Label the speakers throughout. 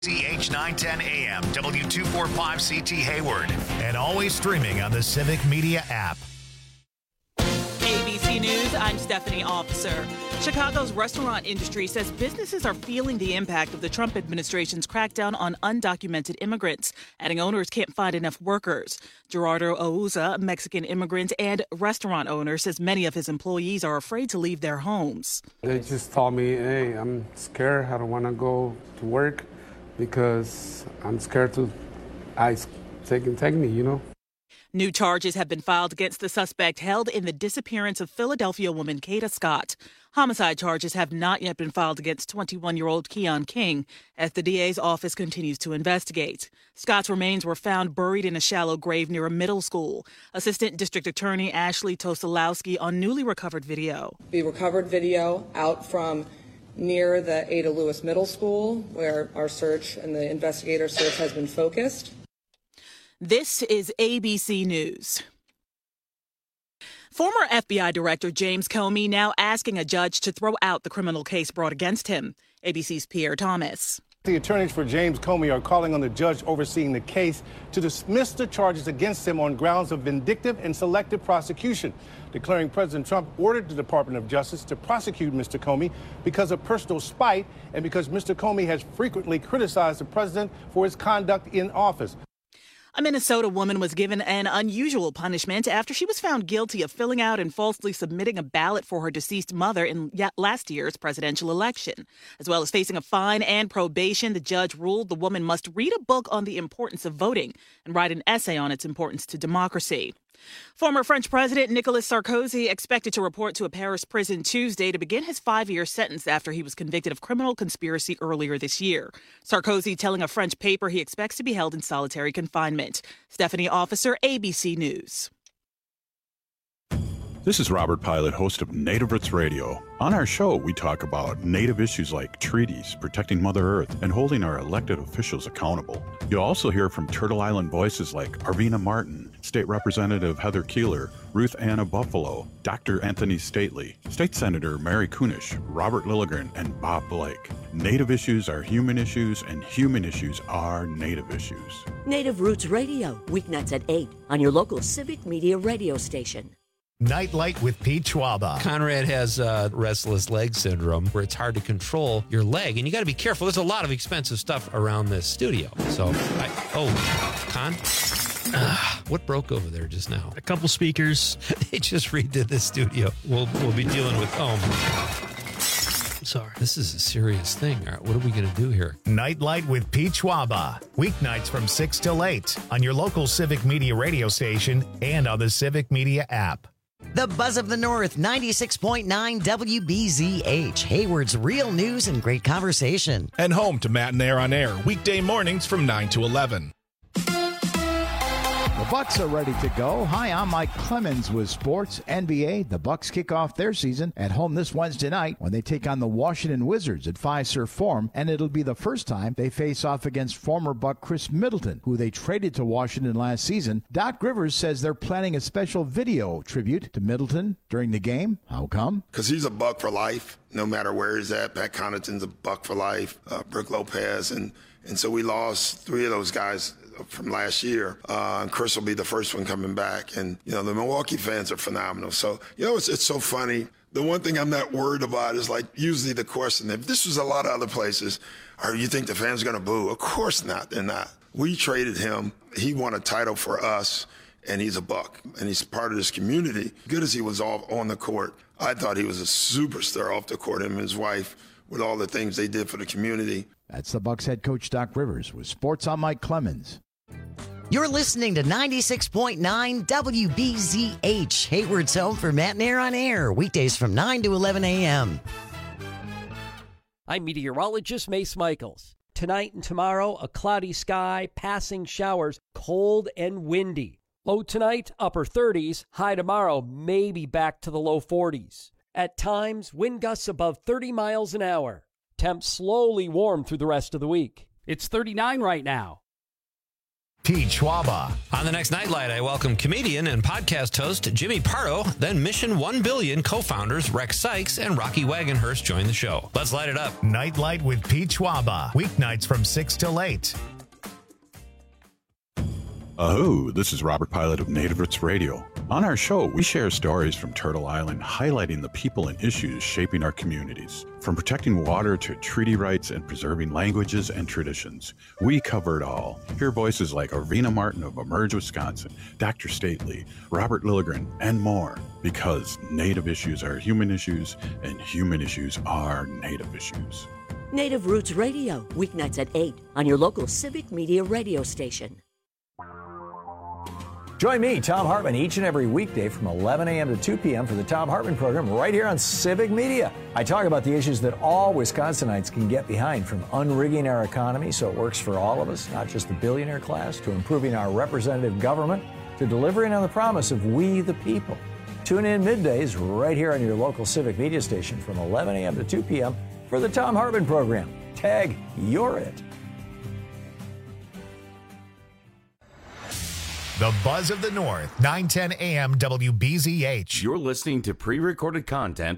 Speaker 1: CH910 AM, W245CT Hayward, and always streaming on the Civic Media app.
Speaker 2: ABC News, I'm Stephanie Officer. Chicago's restaurant industry says businesses are feeling the impact of the Trump administration's crackdown on undocumented immigrants, adding owners can't find enough workers. Gerardo Ouza, a Mexican immigrant and restaurant owner, says many of his employees are afraid to leave their homes.
Speaker 3: They just told me, hey, I'm scared. I don't want to go to work because I'm scared to ICE take me, you know.
Speaker 2: New charges have been filed against the suspect held in the disappearance of Philadelphia woman Kata Scott. Homicide charges have not yet been filed against 21-year-old Keon King as the DA's office continues to investigate. Scott's remains were found buried in a shallow grave near a middle school. Assistant District Attorney Ashley Tosolowski on newly recovered video.
Speaker 4: We recovered video out from near the Ada Lewis Middle School where our search and the investigator search has been focused.
Speaker 2: This is ABC News. Former FBI Director James Comey now asking a judge to throw out the criminal case brought against him. ABC's Pierre Thomas.
Speaker 5: The attorneys for James Comey are calling on the judge overseeing the case to dismiss the charges against him on grounds of vindictive and selective prosecution, declaring President Trump ordered the Department of Justice to prosecute Mr. Comey because of personal spite and because Mr. Comey has frequently criticized the president for his conduct in office.
Speaker 2: A Minnesota woman was given an unusual punishment after she was found guilty of filling out and falsely submitting a ballot for her deceased mother in last year's presidential election. As well as facing a fine and probation, the judge ruled the woman must read a book on the importance of voting and write an essay on its importance to democracy. Former French President Nicolas Sarkozy expected to report to a Paris prison Tuesday to begin his 5-year sentence after he was convicted of criminal conspiracy earlier this year. Sarkozy telling a French paper he expects to be held in solitary confinement. Stephanie Officer, ABC News.
Speaker 6: This is Robert Pilot, host of Native Roots Radio. On our show, we talk about Native issues like treaties, protecting Mother Earth, and holding our elected officials accountable. You'll also hear from Turtle Island voices like Arvina Martin, State Representative Heather Keeler, Ruth Anna Buffalo, Dr. Anthony Stately, State Senator Mary Kunish, Robert Lilligren, and Bob Blake. Native issues are human issues, and human issues are Native issues.
Speaker 7: Native Roots Radio, weeknights at 8 on your local Civic Media radio station.
Speaker 1: Nightlight with Pete Schwaba.
Speaker 8: Conrad has restless leg syndrome where it's hard to control your leg, and you got to be careful. There's a lot of expensive stuff around this studio. So, Con? What broke over there just now?
Speaker 9: A couple speakers.
Speaker 8: They just redid this studio. We'll be dealing with
Speaker 9: Sorry.
Speaker 8: This is a serious thing. All right, what are we going to do here?
Speaker 1: Nightlight with Pete Schwaba. Weeknights from 6 till 8 on your local Civic Media radio station and on the Civic Media app.
Speaker 10: The Buzz of the North, 96.9 WBZH, Hayward's real news and great conversation.
Speaker 11: And home to Matt and Air on Air, weekday mornings from 9 to 11.
Speaker 12: The Bucks are ready to go. Hi, I'm Mike Clemens with Sports NBA. The Bucks kick off their season at home this Wednesday night when they take on the Washington Wizards at Fiserv Forum, and it'll be the first time they face off against former Buck Chris Middleton, who they traded to Washington last season. Doc Rivers says they're planning a special video tribute to Middleton during the game. How come?
Speaker 13: Because he's a Buck for life, no matter where he's at. Pat Connaughton's a Buck for life, Brook Lopez, and so we lost 3 of those guys from last year. And Chris will be the first one coming back. And, the Milwaukee fans are phenomenal. So, it's so funny. The one thing I'm not worried about is, usually the question, if this was a lot of other places, you think the fans are going to boo? Of course not. They're not. We traded him. He won a title for us, and he's a Buck. And he's part of this community. Good as he was on the court, I thought he was a superstar off the court, him and his wife, with all the things they did for the community.
Speaker 12: That's the Bucks head coach Doc Rivers with Sports on Mike Clemens.
Speaker 10: You're listening to 96.9 WBZH, Hayward's home for Matt and Air on Air, weekdays from 9 to 11 a.m.
Speaker 14: I'm meteorologist Mace Michaels. Tonight and tomorrow, a cloudy sky, passing showers, cold and windy. Low tonight, upper 30s. High tomorrow, maybe back to the low 40s. At times, wind gusts above 30 miles an hour. Temps slowly warm through the rest of the week. It's 39 right now.
Speaker 1: Pete Schwaba.
Speaker 8: On the next Nightlight, I welcome comedian and podcast host Jimmy Pardo, then Mission 1 Billion co-founders Rex Sykes and Rocky Wagonhurst join the show. Let's light it up.
Speaker 1: Nightlight with Pete Schwaba. Weeknights from 6 till 8.
Speaker 6: This is Robert Pilot of Native Roots Radio. On our show, we share stories from Turtle Island, highlighting the people and issues shaping our communities. From protecting water to treaty rights and preserving languages and traditions, we cover it all. Hear voices like Arvina Martin of Emerge, Wisconsin, Dr. Stately, Robert Lilligren, and more. Because Native issues are human issues, and human issues are Native issues.
Speaker 7: Native Roots Radio, weeknights at 8 on your local Civic Media radio station.
Speaker 9: Join me, Tom Hartman, each and every weekday from 11 a.m. to 2 p.m. for the Tom Hartman program right here on Civic Media. I talk about the issues that all Wisconsinites can get behind, from unrigging our economy so it works for all of us, not just the billionaire class, to improving our representative government, to delivering on the promise of we the people. Tune in middays right here on your local Civic Media station from 11 a.m. to 2 p.m. for the Tom Hartman program. Tag, you're it.
Speaker 1: The Buzz of the North, 910 AM WBZH.
Speaker 15: You're listening to pre-recorded content.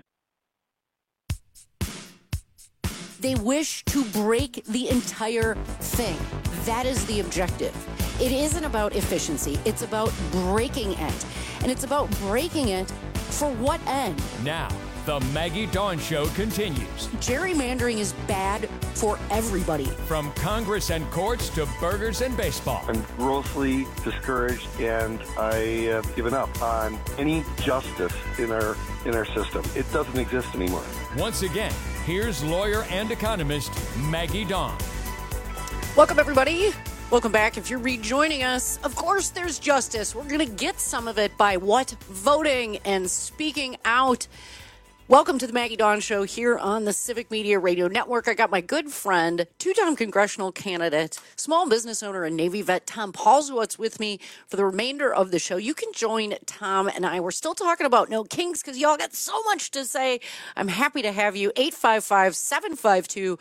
Speaker 16: They wish to break the entire thing. That is the objective. It isn't about efficiency. It's about breaking it. And it's about breaking it for what end?
Speaker 11: Now, the Maggie Dawn Show continues.
Speaker 16: Gerrymandering is bad for everybody.
Speaker 11: From Congress and courts to burgers and baseball.
Speaker 17: I'm grossly discouraged, and I have given up on any justice in our system. It doesn't exist anymore.
Speaker 11: Once again, here's lawyer and economist Maggie Dawn.
Speaker 16: Welcome, everybody. Welcome back. If you're rejoining us, of course there's justice. We're going to get some of it by what? Voting and speaking out. Welcome to the Maggie Dawn Show here on the Civic Media Radio Network. I got my good friend, two-time congressional candidate, small business owner and Navy vet, Tom Paulswitz, with me for the remainder of the show. You can join Tom and I. We're still talking about No Kings because y'all got so much to say. I'm happy to have you. 855-752-4842,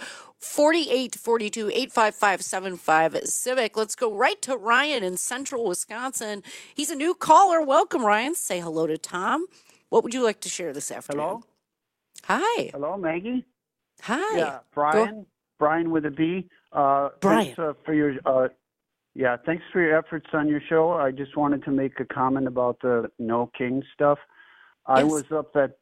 Speaker 16: 855-75-CIVIC. Let's go right to Ryan in central Wisconsin. He's a new caller. Welcome, Ryan. Say hello to Tom. What would you like to share this afternoon?
Speaker 18: Hello.
Speaker 16: Hi.
Speaker 18: Hello, Maggie.
Speaker 16: Hi.
Speaker 18: Yeah, Brian. Brian with a B.
Speaker 16: Brian.
Speaker 18: Thanks for your thanks for your efforts on your show. I just wanted to make a comment about the No King stuff.
Speaker 16: Yes.
Speaker 18: I was up at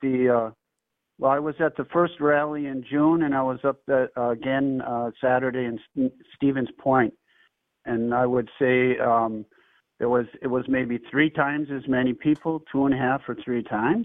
Speaker 18: I was at the first rally in June, and I was up again Saturday in Stevens Point, and I would say it was maybe 3 times as many people, 2.5 or 3 times.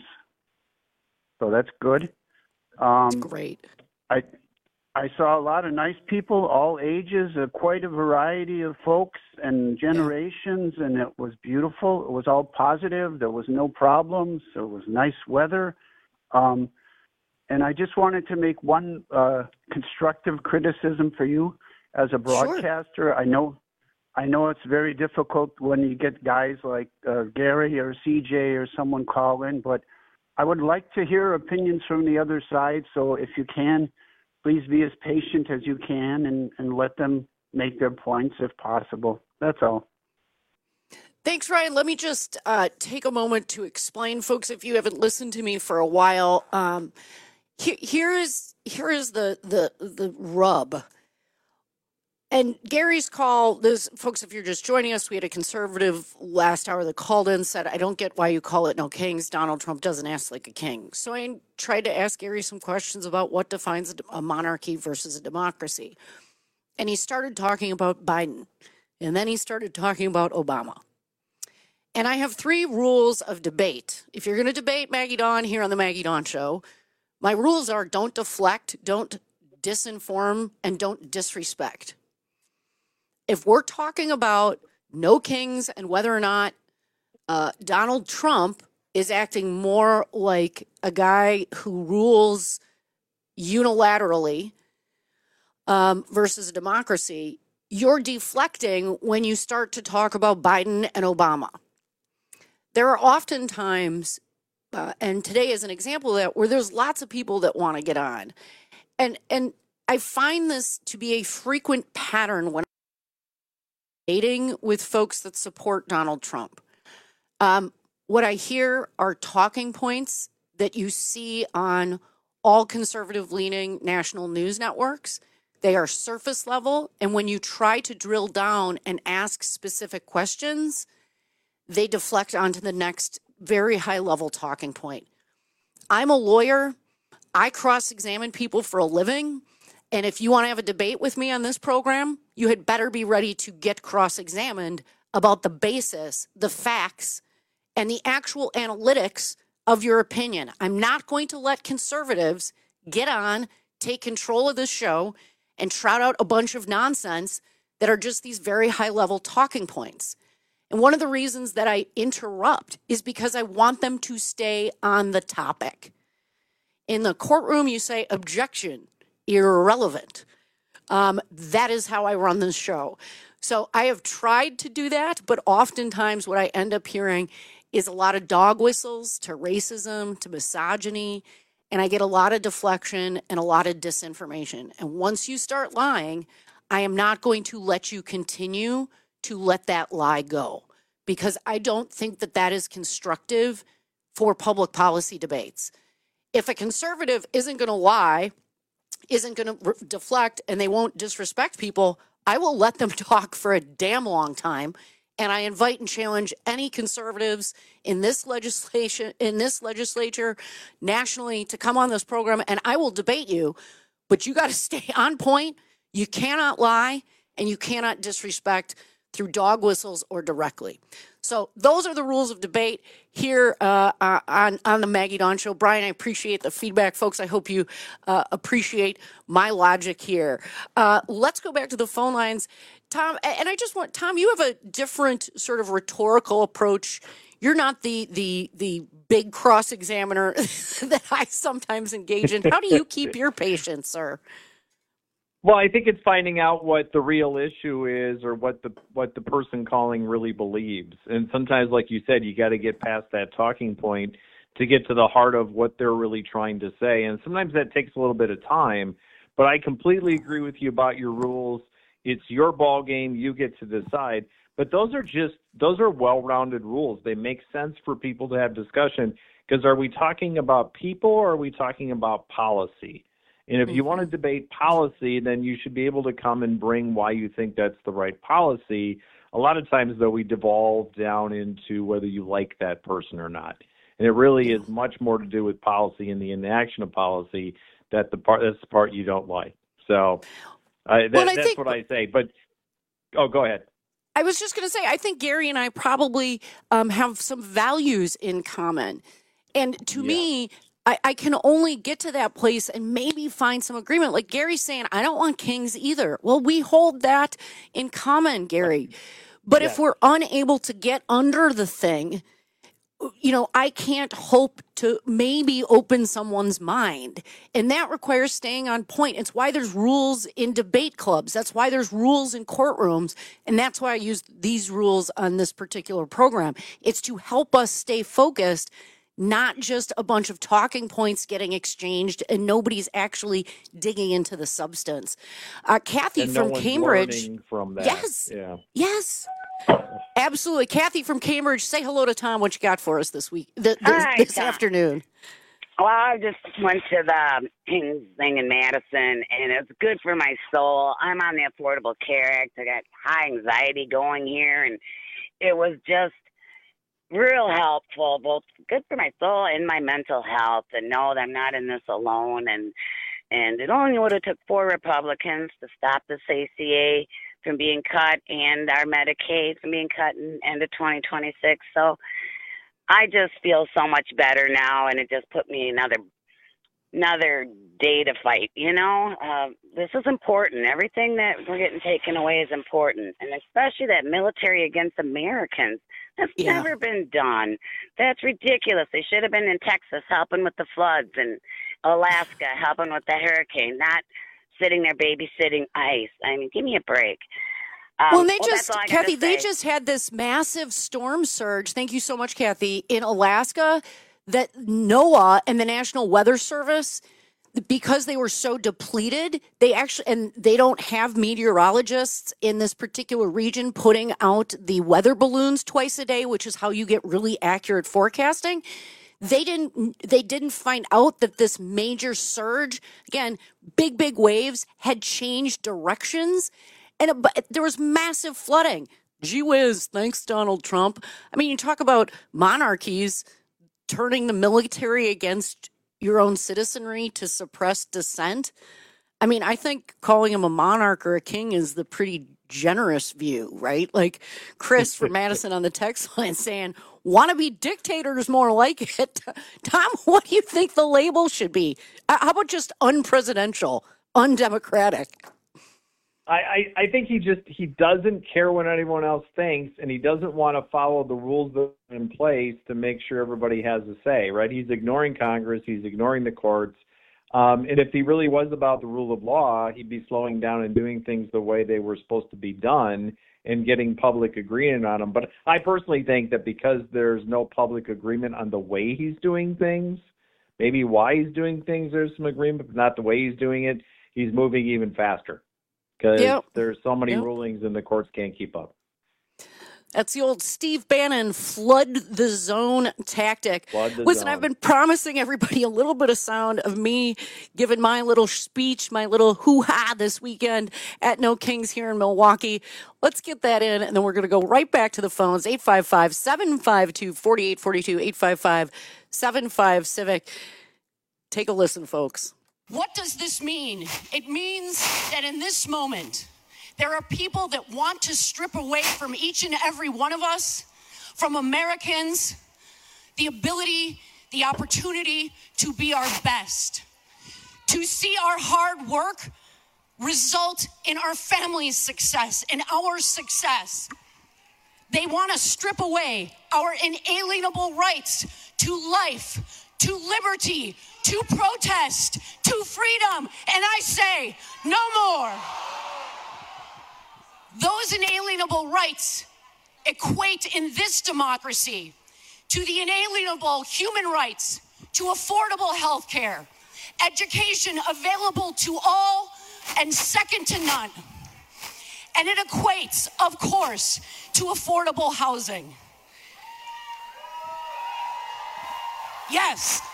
Speaker 18: So that's good.
Speaker 16: That's great.
Speaker 18: I saw a lot of nice people, all ages, quite a variety of folks and generations, and it was beautiful. It was all positive. There was no problems. There was nice weather. And I just wanted to make one constructive criticism for you as a broadcaster. Sure. I know it's very difficult when you get guys like Gary or CJ or someone call in, but I would like to hear opinions from the other side. So if you can, please be as patient as you can and let them make their points if possible. That's all.
Speaker 16: Thanks, Ryan. Let me just take a moment to explain, folks, if you haven't listened to me for a while. Here is the rub. And Gary's call, folks, if you're just joining us, we had a conservative last hour that called in, said, I don't get why you call it No Kings. Donald Trump doesn't act like a king. So I tried to ask Gary some questions about what defines a monarchy versus a democracy. And he started talking about Biden. And then he started talking about Obama. And I have 3 rules of debate. If you're going to debate Maggie Dawn here on the Maggie Dawn Show, my rules are don't deflect, don't disinform, and don't disrespect. If we're talking about No Kings and whether or not Donald Trump is acting more like a guy who rules unilaterally versus a democracy, you're deflecting when you start to talk about Biden and Obama. There are often times, and today is an example of that, where there's lots of people that want to get on. And I find this to be a frequent pattern when debating with folks that support Donald Trump. What I hear are talking points that you see on all conservative-leaning national news networks. They are surface level, and when you try to drill down and ask specific questions, they deflect onto the next very high-level talking point. I'm a lawyer. I cross-examine people for a living, and if you want to have a debate with me on this program, you had better be ready to get cross-examined about the basis, the facts, and the actual analytics of your opinion. I'm not going to let conservatives get on, take control of this show, and trot out a bunch of nonsense that are just these very high-level talking points. And one of the reasons that I interrupt is because I want them to stay on the topic. In the courtroom, you say, objection, irrelevant. That is how I run this show. So I have tried to do that, but oftentimes what I end up hearing is a lot of dog whistles to racism, to misogyny, and I get a lot of deflection and a lot of disinformation. And once you start lying, I am not going to let you continue to let that lie go, because I don't think that that is constructive for public policy debates. If a conservative isn't going to lie, isn't going to deflect, and they won't disrespect people, I will let them talk for a damn long time. And I invite and challenge any conservatives in this legislature, nationally, to come on this program, and I will debate you. But you got to stay on point. You cannot lie, and you cannot disrespect through dog whistles or directly. So those are the rules of debate here on the Maggie Dawn Show. Brian, I appreciate the feedback. Folks, I hope you appreciate my logic here. Let's go back to the phone lines. Tom, and I just want, Tom, you have a different sort of rhetorical approach. You're not the big cross-examiner that I sometimes engage in. How do you keep your patience, sir?
Speaker 19: Well, I think it's finding out what the real issue is, or what the person calling really believes. And sometimes, like you said, you got to get past that talking point to get to the heart of what they're really trying to say. And sometimes that takes a little bit of time. But I completely agree with you about your rules. It's your ball game. You get to decide. But those are well-rounded rules. They make sense for people to have discussion, because are we talking about people, or are we talking about policy? And if you want to debate policy, then you should be able to come and bring why you think that's the right policy. A lot of times, though, we devolve down into whether you like that person or not. And it really is much more to do with policy and the inaction of policy that's the part you don't like. So that's what I say. But, go ahead.
Speaker 16: I was just going to say, I think Gary and I probably have some values in common. And to me, I can only get to that place and maybe find some agreement. Like Gary's saying, I don't want kings either. Well, we hold that in common, Gary. But if we're unable to get under the thing, I can't hope to maybe open someone's mind. And that requires staying on point. It's why there's rules in debate clubs. That's why there's rules in courtrooms. And that's why I use these rules on this particular program. It's to help us stay focused, not just a bunch of talking points getting exchanged and nobody's actually digging into the substance. Kathy
Speaker 19: and
Speaker 16: from Cambridge.
Speaker 19: Learning from that.
Speaker 16: Yes. Yeah. Yes. Absolutely. Kathy from Cambridge, say hello to Tom. What you got for us this week, this afternoon?
Speaker 20: Well, I just went to the King's thing in Madison, and it's good for my soul. I'm on the Affordable Care Act. I got high anxiety going here, and it was just real helpful, both good for my soul and my mental health, and know that I'm not in this alone. And it only would have took 4 Republicans to stop this ACA from being cut, and our Medicaid from being cut in end of 2026. So I just feel so much better now, and it just put me another day to fight. This is important. Everything that we're getting taken away is important, and especially that military against Americans. That's never been done. That's ridiculous. They should have been in Texas helping with the floods, and Alaska helping with the hurricane, not sitting there babysitting ICE. I mean, give me a break.
Speaker 16: Kathy, they just had this massive storm surge. Thank you so much, Kathy, in Alaska, that NOAA and the National Weather Service, because they were so depleted, and they don't have meteorologists in this particular region putting out the weather balloons twice a day, which is how you get really accurate forecasting. They didn't find out that this major surge, again, big waves, had changed directions, and there was massive flooding. Gee whiz, thanks, Donald Trump. I mean, you talk about monarchies turning the military against your own citizenry to suppress dissent. I mean, I think calling him a monarch or a king is the pretty generous view, right? Like Chris from Madison on the text line saying, wannabe dictators more like it. Tom, what do you think the label should be? How about just unpresidential, undemocratic?
Speaker 19: I think he doesn't care what anyone else thinks, and he doesn't want to follow the rules that are in place to make sure everybody has a say, right? He's ignoring Congress. He's ignoring the courts. And if he really was about the rule of law, he'd be slowing down and doing things the way they were supposed to be done and getting public agreement on them. But I personally think that because there's no public agreement on the way he's doing things, maybe why he's doing things, there's some agreement, but not the way he's doing it, he's moving even faster. Because there's so many rulings and the courts can't keep up.
Speaker 16: That's the old Steve Bannon flood the zone tactic. Listen, I've been promising everybody a little bit of sound of me giving my little speech, my little hoo-ha this weekend at No Kings here in Milwaukee. Let's get that in, and then we're going to go right back to the phones, 855-752-4842, 855-75-CIVIC. Take a listen, folks.
Speaker 21: What does this mean? It means that in this moment, there are people that want to strip away from each and every one of us, from Americans, the ability, the opportunity to be our best, to see our hard work result in our family's success and our success. They want to strip away our inalienable rights to life, to liberty, to protest, to freedom. And I say, no more. Those inalienable rights equate in this democracy to the inalienable human rights to affordable health care, education available to all and second to none. And it equates, of course, to affordable housing. Yes.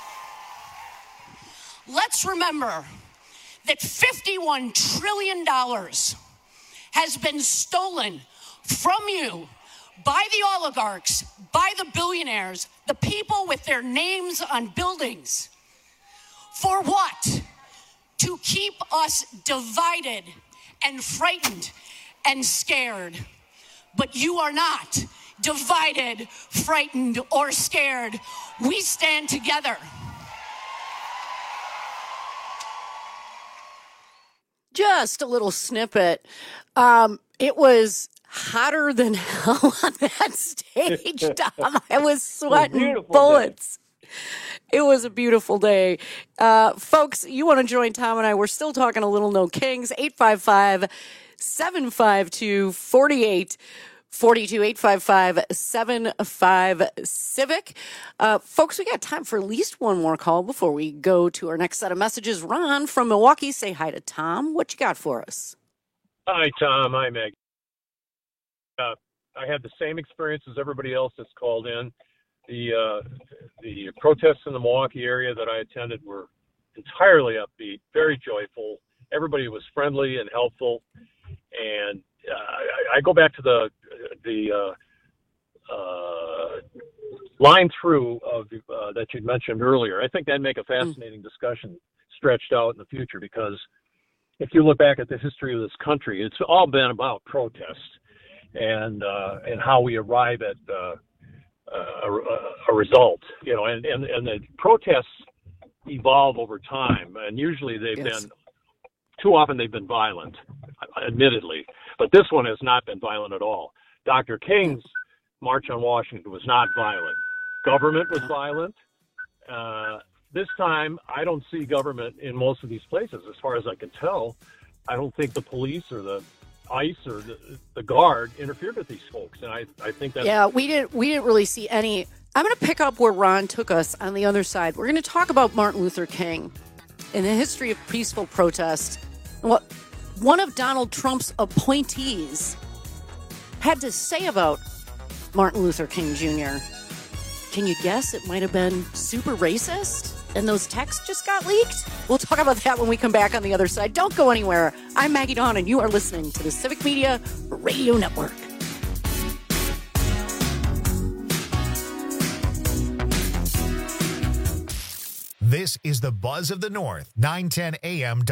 Speaker 21: Let's remember that $51 trillion has been stolen from you by the oligarchs, by the billionaires, the people with their names on buildings. For what? To keep us divided and frightened and scared. But you are not divided, frightened, or scared. We stand together.
Speaker 16: Just a little snippet. It was hotter than hell on that stage, Tom. I was sweating bullets. It was a beautiful day. Folks, you want to join Tom and I? We're still talking a little No Kings. 855-752-4842, 855-75-CIVIC. Folks, we got time for at least one more call before we go to our next set of messages. Ron from Milwaukee, say hi to Tom. What you got for us?
Speaker 22: Hi, Tom. Hi, Meg. I had the same experience as everybody else that's called in. The protests in the Milwaukee area that I attended were entirely upbeat, very joyful. Everybody was friendly and helpful. And I go back to the line through of that you'd mentioned earlier. I think that'd make a fascinating discussion stretched out in the future, because if you look back at the history of this country, it's all been about protest and how we arrive at a result, you know, and the protests evolve over time, and usually they've been, too often they've been violent, admittedly, but this one has not been violent at all. Dr. King's March on Washington was not violent. Government was violent. This time, I don't see government in most of these places, as far as I can tell. I don't think the police or the ICE or the guard interfered with these folks, and I think that.
Speaker 16: Yeah, we didn't really see any. I'm going to pick up where Ron took us on the other side. We're going to talk about Martin Luther King. in the history of peaceful protest, what one of Donald Trump's appointees had to say about Martin Luther King Jr. Can you guess? It might have been super racist, and those texts just got leaked? We'll talk about that when we come back on the other side. Don't go anywhere. I'm Maggie Dawn, and you are listening to the Civic Media Radio Network.
Speaker 1: This is the Buzz of the North, 910 AM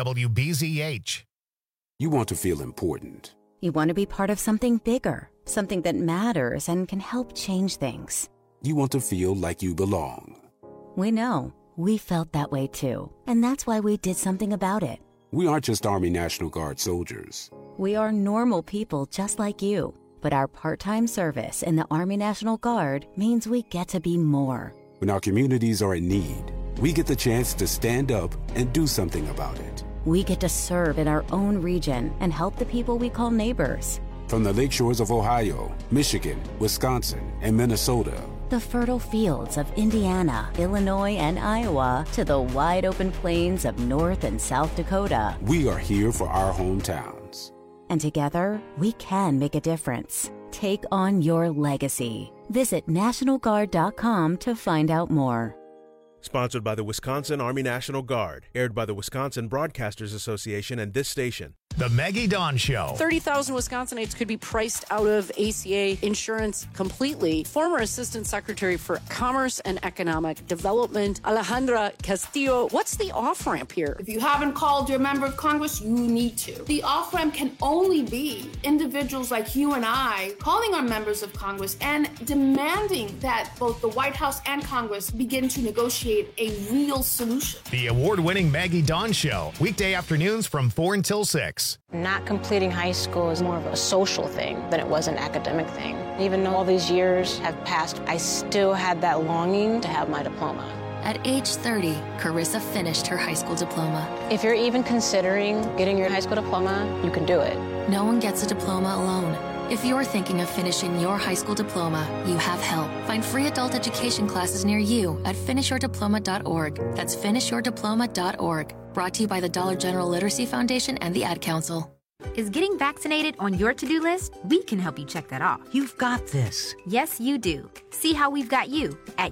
Speaker 1: WBZH.
Speaker 3: You want to feel important.
Speaker 4: You want to be part of something bigger, something that matters and can help change things.
Speaker 3: You want to feel like you belong.
Speaker 4: We know. We felt that way too. And that's why we did something about it.
Speaker 3: We aren't just Army National Guard soldiers.
Speaker 4: We are normal people just like you. But our part-time service in the Army National Guard means we get to be more.
Speaker 3: When our communities are in need, we get the chance to stand up and do something about it.
Speaker 4: We get to serve in our own region and help the people we call neighbors.
Speaker 3: From the lake shores of Ohio, Michigan, Wisconsin, and Minnesota.
Speaker 4: The fertile fields of Indiana, Illinois, and Iowa to the wide open plains of North and South Dakota.
Speaker 3: We are here for our hometowns.
Speaker 4: And together, we can make a difference. Take on your legacy. Visit NationalGuard.com to find out more.
Speaker 23: Sponsored by the Wisconsin Army National Guard. Aired by the Wisconsin Broadcasters Association and this station.
Speaker 1: The Maggie Dawn Show.
Speaker 16: 30,000 Wisconsinites could be priced out of ACA insurance completely. Former Assistant Secretary for Commerce and Economic Development, Alejandra Castillo. What's the off-ramp here?
Speaker 24: If you haven't called your member of Congress, you need to. The off-ramp can only be individuals like you and I calling our members of Congress and demanding that both the White House and Congress begin to negotiate a real solution.
Speaker 1: The award-winning Maggie Dawn Show. Weekday afternoons from 4 until 6.
Speaker 25: Not completing high school is more of a social thing than it was an academic thing. Even though all these years have passed, I still had that longing to have my diploma.
Speaker 26: At age 30, Carissa finished her high school diploma.
Speaker 25: If you're even considering getting your high school diploma, you can do it.
Speaker 26: No one gets a diploma alone. If you're thinking of finishing your high school diploma, you have help. Find free adult education classes near you at finishyourdiploma.org. That's finishyourdiploma.org. Brought to you by the Dollar General Literacy Foundation and the Ad Council.
Speaker 27: Is getting vaccinated on your to-do list? We can help you check that off.
Speaker 10: You've got this.
Speaker 27: Yes, you do. See how we've got you at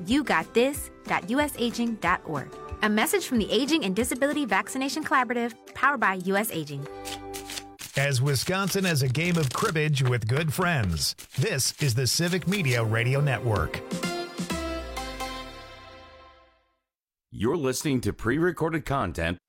Speaker 27: yougotthis.usaging.org. A message from the Aging and Disability Vaccination Collaborative, powered by U.S. Aging.
Speaker 1: As Wisconsin has a game of cribbage with good friends, this is the Civic Media Radio Network.
Speaker 15: You're listening to pre-recorded content.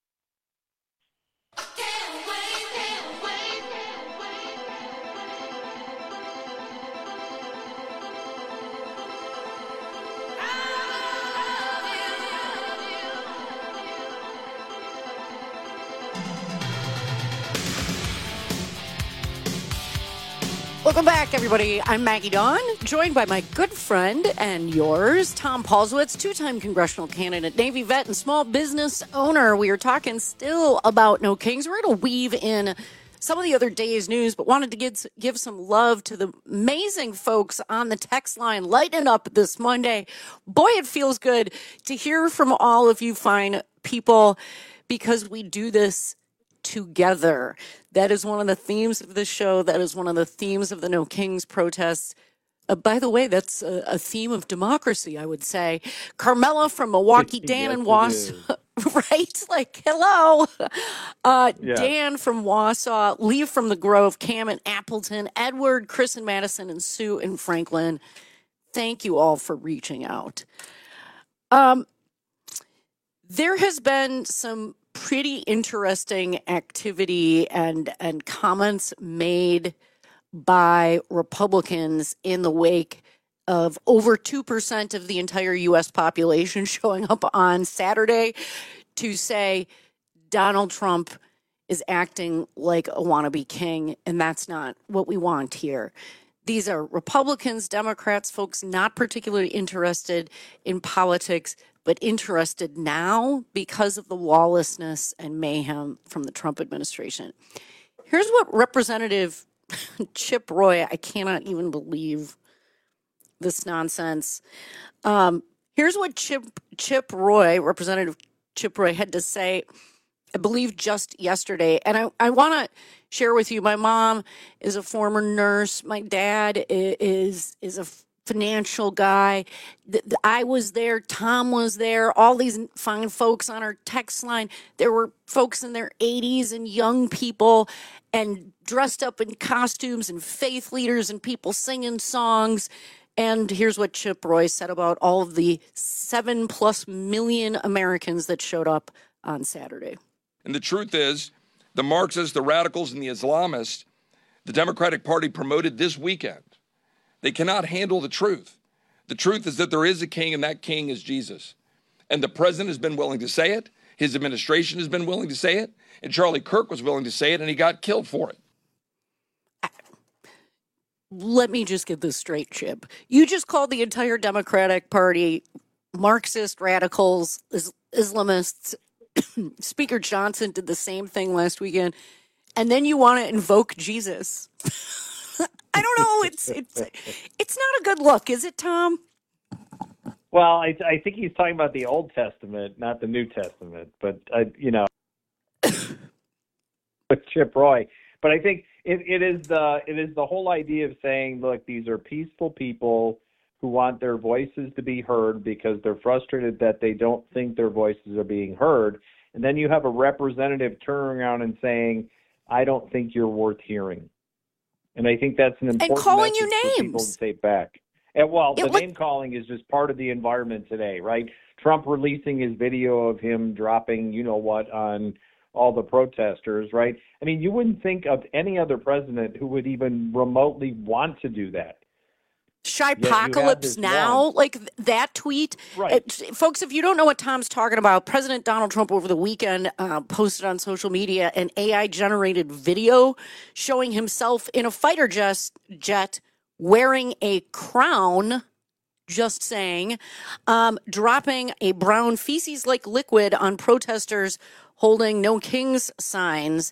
Speaker 16: Welcome back, everybody. I'm Maggie Dawn, joined by my good friend and yours, Tom Paulswitz, two-time congressional candidate, Navy vet, and small business owner. We are talking still about No Kings. We're going to weave in some of the other day's news, but wanted to give some love to the amazing folks on the text line lighting up this Monday. Boy, it feels good to hear from all of you fine people because we do this together. That is one of the themes of the show. That is one of the themes of the No Kings protests. By the way, that's a theme of democracy, I would say. Carmela from Milwaukee, Dan in Wausau, right? Like, hello. Dan from Wausau, Lee from the Grove, Cam in Appleton, Edward, Chris in Madison, and Sue in Franklin. Thank you all for reaching out. There has been some pretty interesting activity and comments made by Republicans in the wake of over 2% of the entire U.S. population showing up on Saturday to say Donald Trump is acting like a wannabe king, and that's not what we want here. These are Republicans, Democrats, folks not particularly interested in politics, but interested now because of the lawlessness and mayhem from the Trump administration. Here's what Representative Chip Roy, I cannot even believe this nonsense. Here's what Chip Roy, Representative Chip Roy had to say, I believe just yesterday. And I want to share with you, my mom is a former nurse. My dad is a financial guy. I was there. Tom was there. All these fine folks on our text line. There were folks in their 80s and young people and dressed up in costumes and faith leaders and people singing songs. And here's what Chip Roy said about all of the 7+ million Americans that showed up on Saturday.
Speaker 2: And the truth is, the Marxists, the radicals, and the Islamists, the Democratic Party promoted this weekend. They cannot handle the truth. The truth is that there is a king, and that king is Jesus. And the president has been willing to say it. His administration has been willing to say it. And Charlie Kirk was willing to say it, and he got killed for it.
Speaker 16: Let me just get this straight, Chip. You just called the entire Democratic Party Marxist, radicals, Islamists. Speaker Johnson did the same thing last weekend. And then you want to invoke Jesus. I don't know. It's not a good look, is it, Tom?
Speaker 19: Well, I think he's talking about the Old Testament, not the New Testament. But with Chip Roy. But I think it is the whole idea of saying, look, these are peaceful people who want their voices to be heard because they're frustrated that they don't think their voices are being heard. And then you have a representative turning around and saying, I don't think you're worth hearing. And I think that's an important
Speaker 16: and calling
Speaker 19: message
Speaker 16: you
Speaker 19: for people to take back. And the name calling is just part of the environment today, right? Trump releasing his video of him dropping, you know what, on all the protesters, right? I mean, you wouldn't think of any other president who would even remotely want to do that.
Speaker 16: Shypocalypse now, like that tweet.
Speaker 19: Right.
Speaker 16: Folks, if you don't know what Tom's talking about, President Donald Trump over the weekend posted on social media an AI-generated video showing himself in a fighter jet wearing a crown, just saying, dropping a brown feces-like liquid on protesters holding No Kings signs.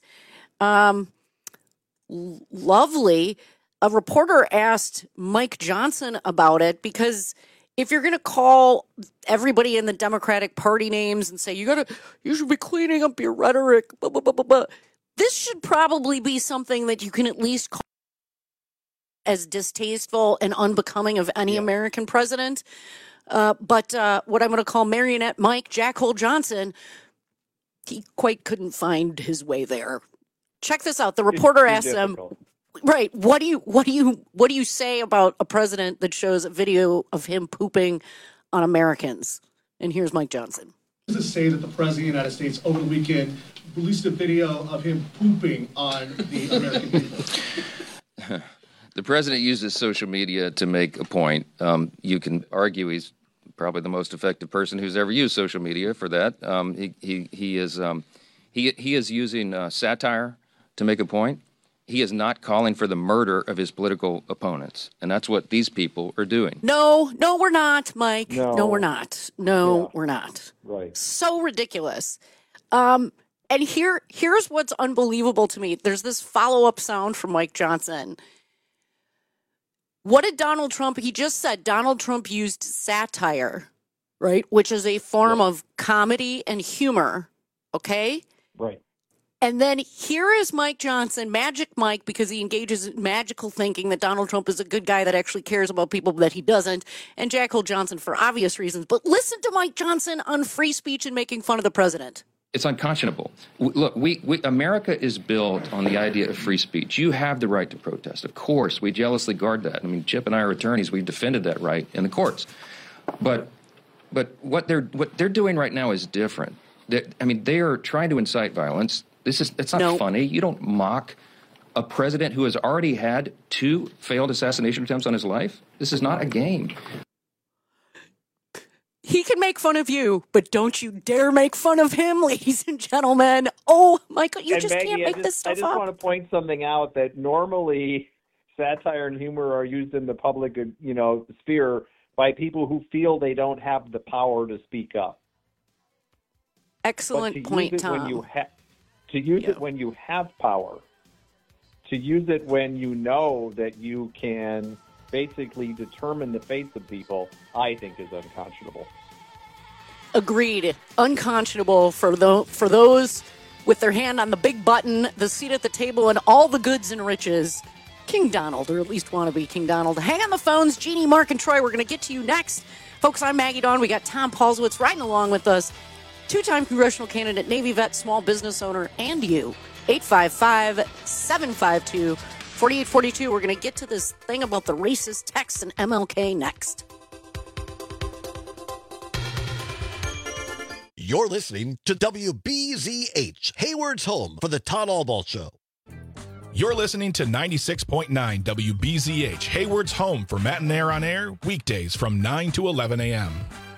Speaker 16: Lovely. A reporter asked Mike Johnson about it because if you're going to call everybody in the Democratic Party names and say you should be cleaning up your rhetoric, blah, blah, blah, blah, blah, this should probably be something that you can at least call as distasteful and unbecoming of any American president. But what I'm going to call Marionette Mike Jackhole Johnson, he quite couldn't find his way there. Check this out. The reporter asked him, right, what do you say about a president that shows a video of him pooping on Americans? And here's Mike Johnson.
Speaker 5: Does it say that the president of the United States over the weekend released a video of him pooping on the American people?
Speaker 6: The president uses social media to make a point. You can argue he's probably the most effective person who's ever used social media for that. He is using satire to make a point. He is not calling for the murder of his political opponents, and that's what these people are doing.
Speaker 16: No, we're not, Mike. No, we're not.
Speaker 19: Yeah.
Speaker 16: We're not.
Speaker 19: Right.
Speaker 16: So ridiculous. And here's what's unbelievable to me. There's this follow-up sound from Mike Johnson. What did Donald Trump, he just said Donald Trump used satire, right? Which is a form of comedy and humor, okay?
Speaker 19: Right.
Speaker 16: And then here is Mike Johnson, Magic Mike, because he engages in magical thinking that Donald Trump is a good guy that actually cares about people that he doesn't, and Jackhole Johnson for obvious reasons. But listen to Mike Johnson on free speech and making fun of the president.
Speaker 6: It's unconscionable. Look, America is built on the idea of free speech. You have the right to protest. Of course, we jealously guard that. I mean, Chip and I are attorneys. We've defended that right in the courts. But what they're doing right now is different. They are trying to incite violence. It's not funny. You don't mock a president who has already had 2 failed assassination attempts on his life. This is not a game.
Speaker 16: He can make fun of you, but don't you dare make fun of him, ladies and gentlemen. Oh, Michael, you just can't make this stuff up.
Speaker 19: I just want to point something out that normally satire and humor are used in the public, sphere by people who feel they don't have the power to speak up.
Speaker 16: Excellent point, Tom.
Speaker 19: To use it when you have power, to use it when you know that you can basically determine the fates of people, I think is unconscionable.
Speaker 16: Agreed. Unconscionable for those with their hand on the big button, the seat at the table, and all the goods and riches. King Donald, or at least want to be King Donald. Hang on the phones. Jeannie, Mark, and Troy, we're going to get to you next. Folks, I'm Maggie Dawn. We got Tom Paulswitz riding along with us. Two-time congressional candidate, Navy vet, small business owner, and you. 855-752-4842. We're going to get to this thing about the racist text and MLK next.
Speaker 7: You're listening to WBZH, Hayward's home for the Todd Albaugh Show.
Speaker 11: You're listening to 96.9 WBZH, Hayward's home for Matt and Air on Air, weekdays from 9 to 11 a.m.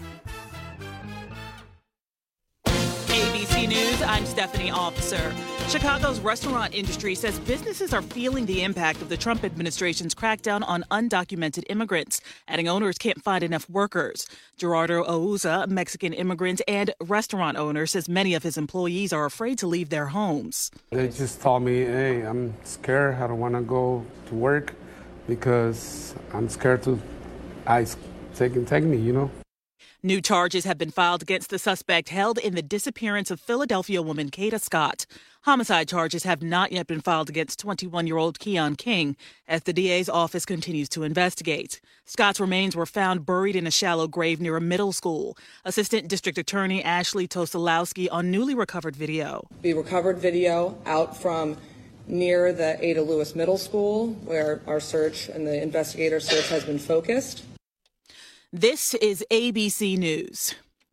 Speaker 8: ABC News, I'm Stephanie Officer. Chicago's restaurant industry says businesses are feeling the impact of the Trump administration's crackdown on undocumented immigrants, adding owners can't find enough workers. Gerardo Ouza, a Mexican immigrant and restaurant owner, says many of his employees are afraid to leave their homes.
Speaker 9: They just told me, hey, I'm scared. I don't want to go to work because I'm scared to ICE take me, you know.
Speaker 8: New charges have been filed against the suspect held in the disappearance of Philadelphia woman Kata Scott. Homicide charges have not yet been filed against 21-year-old Keon King as the DA's office continues to investigate. Scott's remains were found buried in a shallow grave near a middle school. Assistant District Attorney Ashley Tosolowski on newly recovered video.
Speaker 12: We recovered video out from near the Ada Lewis Middle School where our search and the investigator search has been focused.
Speaker 8: This is ABC News.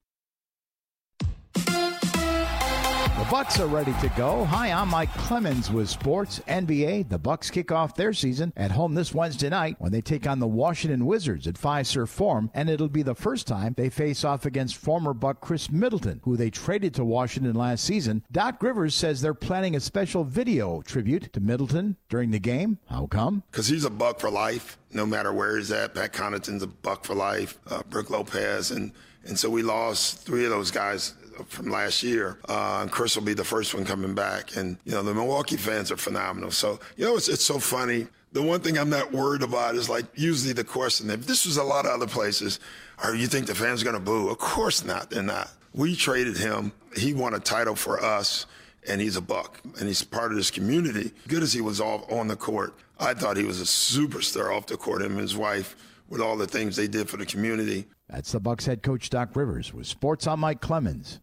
Speaker 13: The Bucks are ready to go. Hi, I'm Mike Clemens with Sports NBA. The Bucks kick off their season at home this Wednesday night when they take on the Washington Wizards at Fiserv Forum, and it'll be the first time they face off against former Buck Chris Middleton, who they traded to Washington last season. Doc Rivers says they're planning a special video tribute to Middleton during the game. How come?
Speaker 14: Because he's a Buck for life, no matter where he's at. Pat Connaughton's a Buck for life, Brook Lopez, and so we lost three of those guys from last year, and Chris will be the first one coming back. And, you know, the Milwaukee fans are phenomenal. So, you know, it's so funny. The one thing I'm not worried about is, like, usually the question, if this was a lot of other places, you think the fans are going to boo? Of course not. They're not. We traded him. He won a title for us, and he's a Buck, and he's part of this community. Good as he was all on the court, I thought he was a superstar off the court, him and his wife, with all the things they did for the community.
Speaker 13: That's the Bucks head coach Doc Rivers. With Sports, I'm Mike Clemens.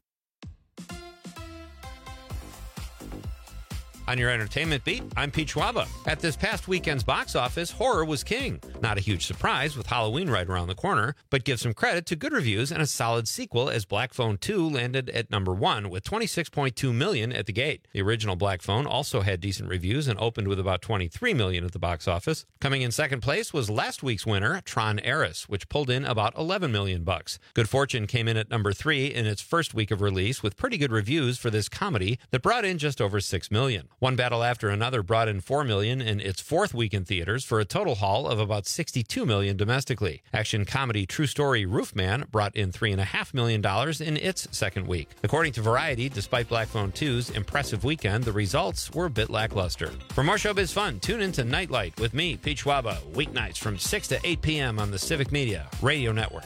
Speaker 17: On your entertainment beat, I'm Pete Schwaba. At this past weekend's box office, horror was king. Not a huge surprise with Halloween right around the corner, but give some credit to good reviews and a solid sequel as Black Phone 2 landed at number 1 with $26.2 million at the gate. The original Black Phone also had decent reviews and opened with about $23 million at the box office. Coming in second place was last week's winner, Tron Ares, which pulled in about $11 million. Good Fortune came in at number 3 in its first week of release with pretty good reviews for this comedy that brought in just over $6 million. One Battle After Another brought in $4 million in its fourth week in theaters for a total haul of about $62 million domestically. Action comedy True Story Roofman brought in $3.5 million in its second week. According to Variety, despite Black Phone 2's impressive weekend, the results were a bit lackluster. For more showbiz fun, tune into Nightlight with me, Pete Schwaba, weeknights from 6 to 8 p.m. on the Civic Media Radio Network.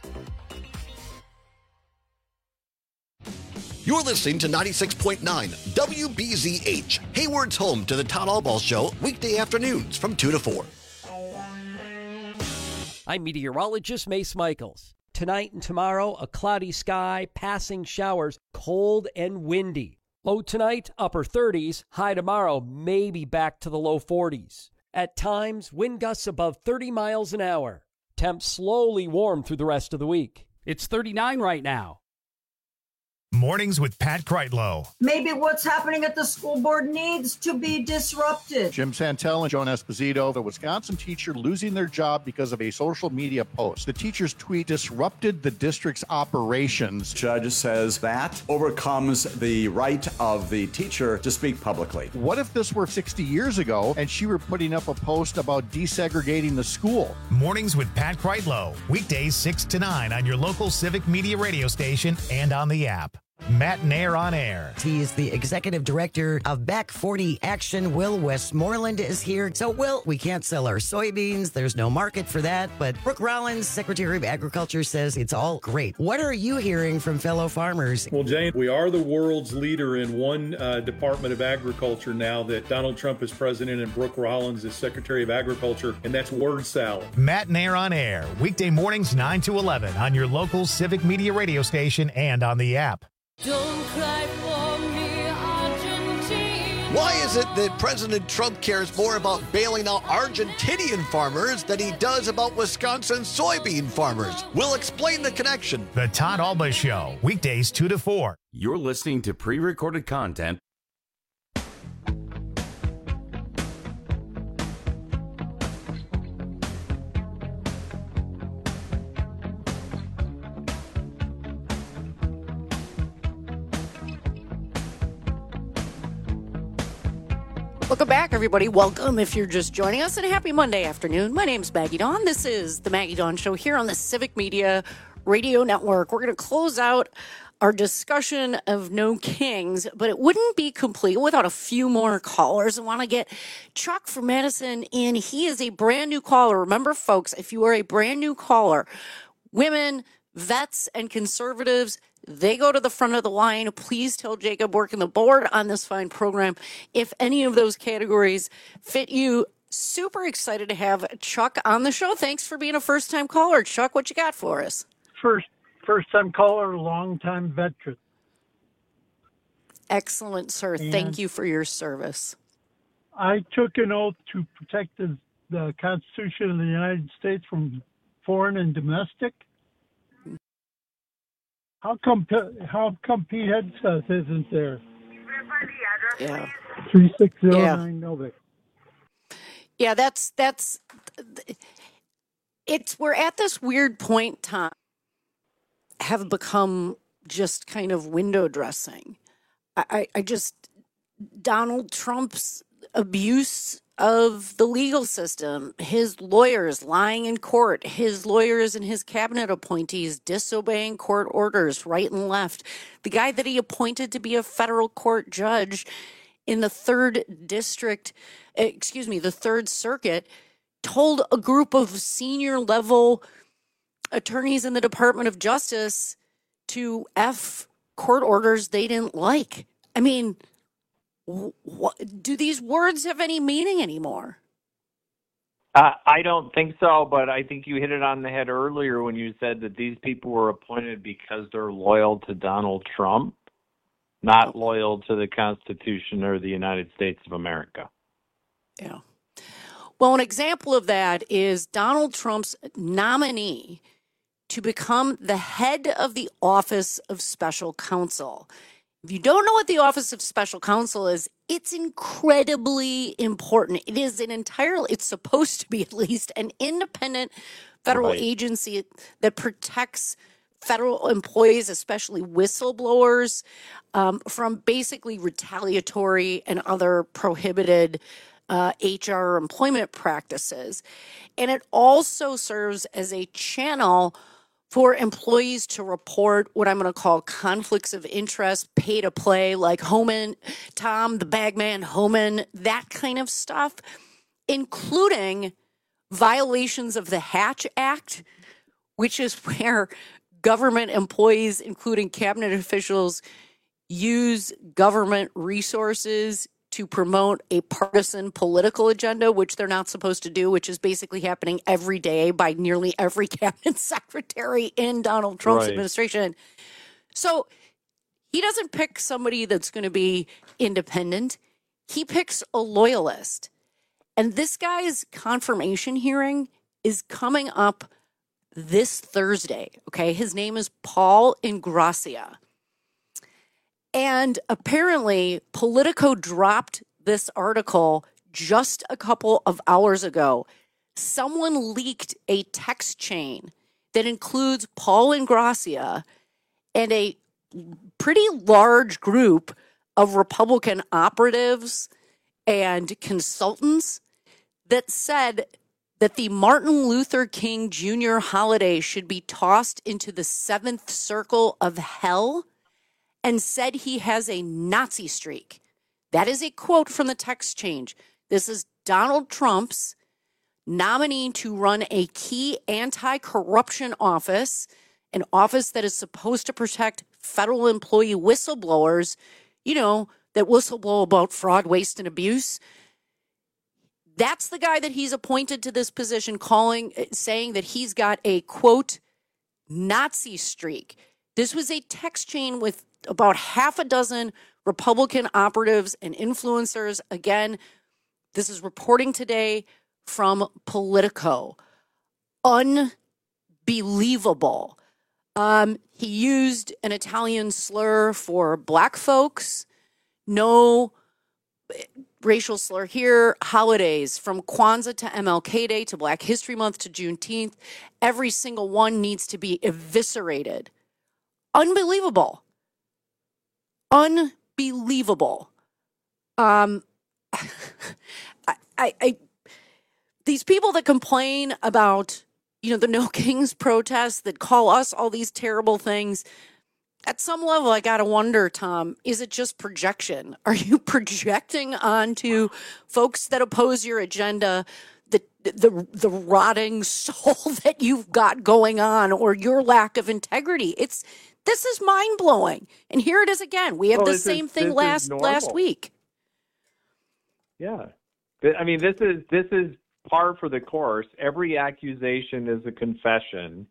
Speaker 7: You're listening to 96.9 WBZH, Hayward's home to the Todd Albaugh Show, weekday afternoons from 2 to 4.
Speaker 28: I'm meteorologist Mace Michaels. Tonight and tomorrow, a cloudy sky, passing showers, cold and windy. Low tonight, upper 30s. High tomorrow, maybe back to the low 40s. At times, wind gusts above 30 miles an hour. Temps slowly warm through the rest of the week. It's 39 right now.
Speaker 1: Mornings with Pat Kreitlow.
Speaker 29: Maybe what's happening at the school board needs to be disrupted.
Speaker 30: Jim Santel and Joan Esposito, the Wisconsin teacher losing their job because of a social media post. The teacher's tweet disrupted the district's operations.
Speaker 31: Judge says that overcomes the right of the teacher to speak publicly.
Speaker 30: What if this were 60 years ago and she were putting up a post about desegregating the school?
Speaker 1: Mornings with Pat Kreitlow. Weekdays 6 to 9 on your local Civic Media radio station and on the app. Matt Nair on Air.
Speaker 3: He is the executive director of Back 40 Action. Will Westmoreland is here. So, Will, we can't sell our soybeans. There's no market for that. But Brooke Rollins, Secretary of Agriculture, says it's all great. What are you hearing from fellow farmers?
Speaker 4: Well, Jane, we are the world's leader in one Department of Agriculture now that Donald Trump is president and Brooke Rollins is Secretary of Agriculture, and that's word salad.
Speaker 1: Matt Nair on Air, weekday mornings 9 to 11 on your local Civic Media radio station and on the app.
Speaker 10: Don't cry for me, Argentina.
Speaker 7: Why is it that President Trump cares more about bailing out Argentinian farmers than he does about Wisconsin soybean farmers? We'll explain the connection.
Speaker 1: The Todd Alba Show, weekdays 2 to 4.
Speaker 15: You're listening to pre-recorded content.
Speaker 16: Welcome back, everybody. Welcome if you're just joining us, and a happy Monday afternoon. My name's Maggie Dawn. This is the Maggie Dawn Show here on the Civic Media Radio Network. We're going to close out our discussion of No Kings, but it wouldn't be complete without a few more callers. I want to get Chuck from Madison in. He is a brand new caller. Remember, folks, if you are a brand new caller, women, vets, and conservatives, they go to the front of the line. Please tell Jacob working the board on this fine program if any of those categories fit you. Super excited to have Chuck on the show. Thanks for being a first-time caller. Chuck, what you got for us?
Speaker 18: First-time caller, long-time veteran.
Speaker 16: Excellent, sir.
Speaker 18: And
Speaker 16: thank you for your service.
Speaker 18: I took an oath to protect the Constitution of the United States from foreign and domestic. How come Pete Hegseth isn't there?
Speaker 16: Yeah.
Speaker 18: 3609 Novik.
Speaker 16: Yeah, that's it's we're at this weird point, Tom, have become just kind of window dressing. I just Donald Trump's abuse of the legal system, his lawyers lying in court, his lawyers and his cabinet appointees disobeying court orders right and left. The guy that he appointed to be a federal court judge in the third circuit, told a group of senior level attorneys in the Department of Justice to F court orders they didn't like. I mean, do these words have any meaning anymore?
Speaker 19: I don't think so, but I think you hit it on the head earlier when you said that these people were appointed because they're loyal to Donald Trump, not loyal to the Constitution or the United States of America.
Speaker 16: Yeah. Well, an example of that is Donald Trump's nominee to become the head of the Office of Special Counsel. If you don't know what the Office of Special Counsel is, it's incredibly important. It is it's supposed to be at least an independent federal agency that protects federal employees, especially whistleblowers, from basically retaliatory and other prohibited HR employment practices. And it also serves as a channel for employees to report what I'm going to call conflicts of interest, pay to play, like Homan, Tom, the bagman, Homan, that kind of stuff, including violations of the Hatch Act, which is where government employees, including cabinet officials, use government resources to promote a partisan political agenda, which they're not supposed to do, which is basically happening every day by nearly every cabinet secretary in Donald Trump's administration. So he doesn't pick somebody that's going to be independent. He picks a loyalist. And this guy's confirmation hearing is coming up this Thursday. Okay. His name is Paul Ingrassia. And apparently, Politico dropped this article just a couple of hours ago. Someone leaked a text chain that includes Paul Ingrassia and a pretty large group of Republican operatives and consultants that said that the Martin Luther King Jr. holiday should be tossed into the seventh circle of hell, and said he has a Nazi streak. That is a quote from the text change. This is Donald Trump's nominee to run a key anti-corruption office, an office that is supposed to protect federal employee whistleblowers, that whistleblow about fraud, waste, and abuse. That's the guy that he's appointed to this position, saying that he's got a, quote, Nazi streak. This was a text chain with about half a dozen Republican operatives and influencers. Again, this is reporting today from Politico. Unbelievable. He used an Italian slur for black folks. No racial slur here. Holidays from Kwanzaa to MLK Day to Black History Month to Juneteenth. Every single one needs to be eviscerated. Unbelievable. Unbelievable. These people that complain about, the No Kings protests, that call us all these terrible things, at some level, I got to wonder, Tom, is it just projection? Are you projecting onto folks that oppose your agenda the rotting soul that you've got going on, or your lack of integrity? This is mind-blowing. And here it is again. We have the same thing last week.
Speaker 19: Yeah. I mean, this is par for the course. Every accusation is a confession.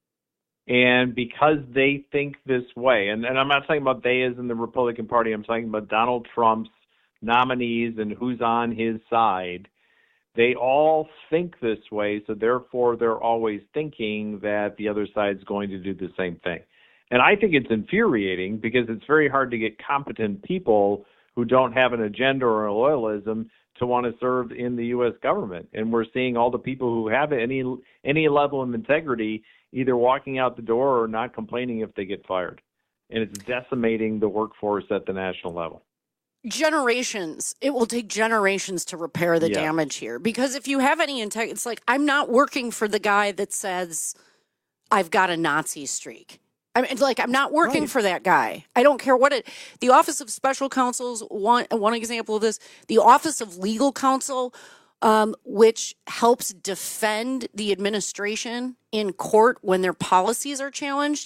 Speaker 19: And because they think this way, and I'm not talking about they as in the Republican Party, I'm talking about Donald Trump's nominees and who's on his side, they all think this way, so therefore they're always thinking that the other side's going to do the same thing. And I think it's infuriating because it's very hard to get competent people who don't have an agenda or a loyalism to want to serve in the U.S. government. And we're seeing all the people who have any level of integrity either walking out the door or not complaining if they get fired. And it's decimating the workforce at the national level.
Speaker 16: Generations. It will take generations to repair the damage here. Because if you have any integrity, it's like, I'm not working for the guy that says, I've got a Nazi streak. I'm not working for that guy. I don't care the Office of Special Counsels, one example of this, the Office of Legal Counsel, which helps defend the administration in court when their policies are challenged,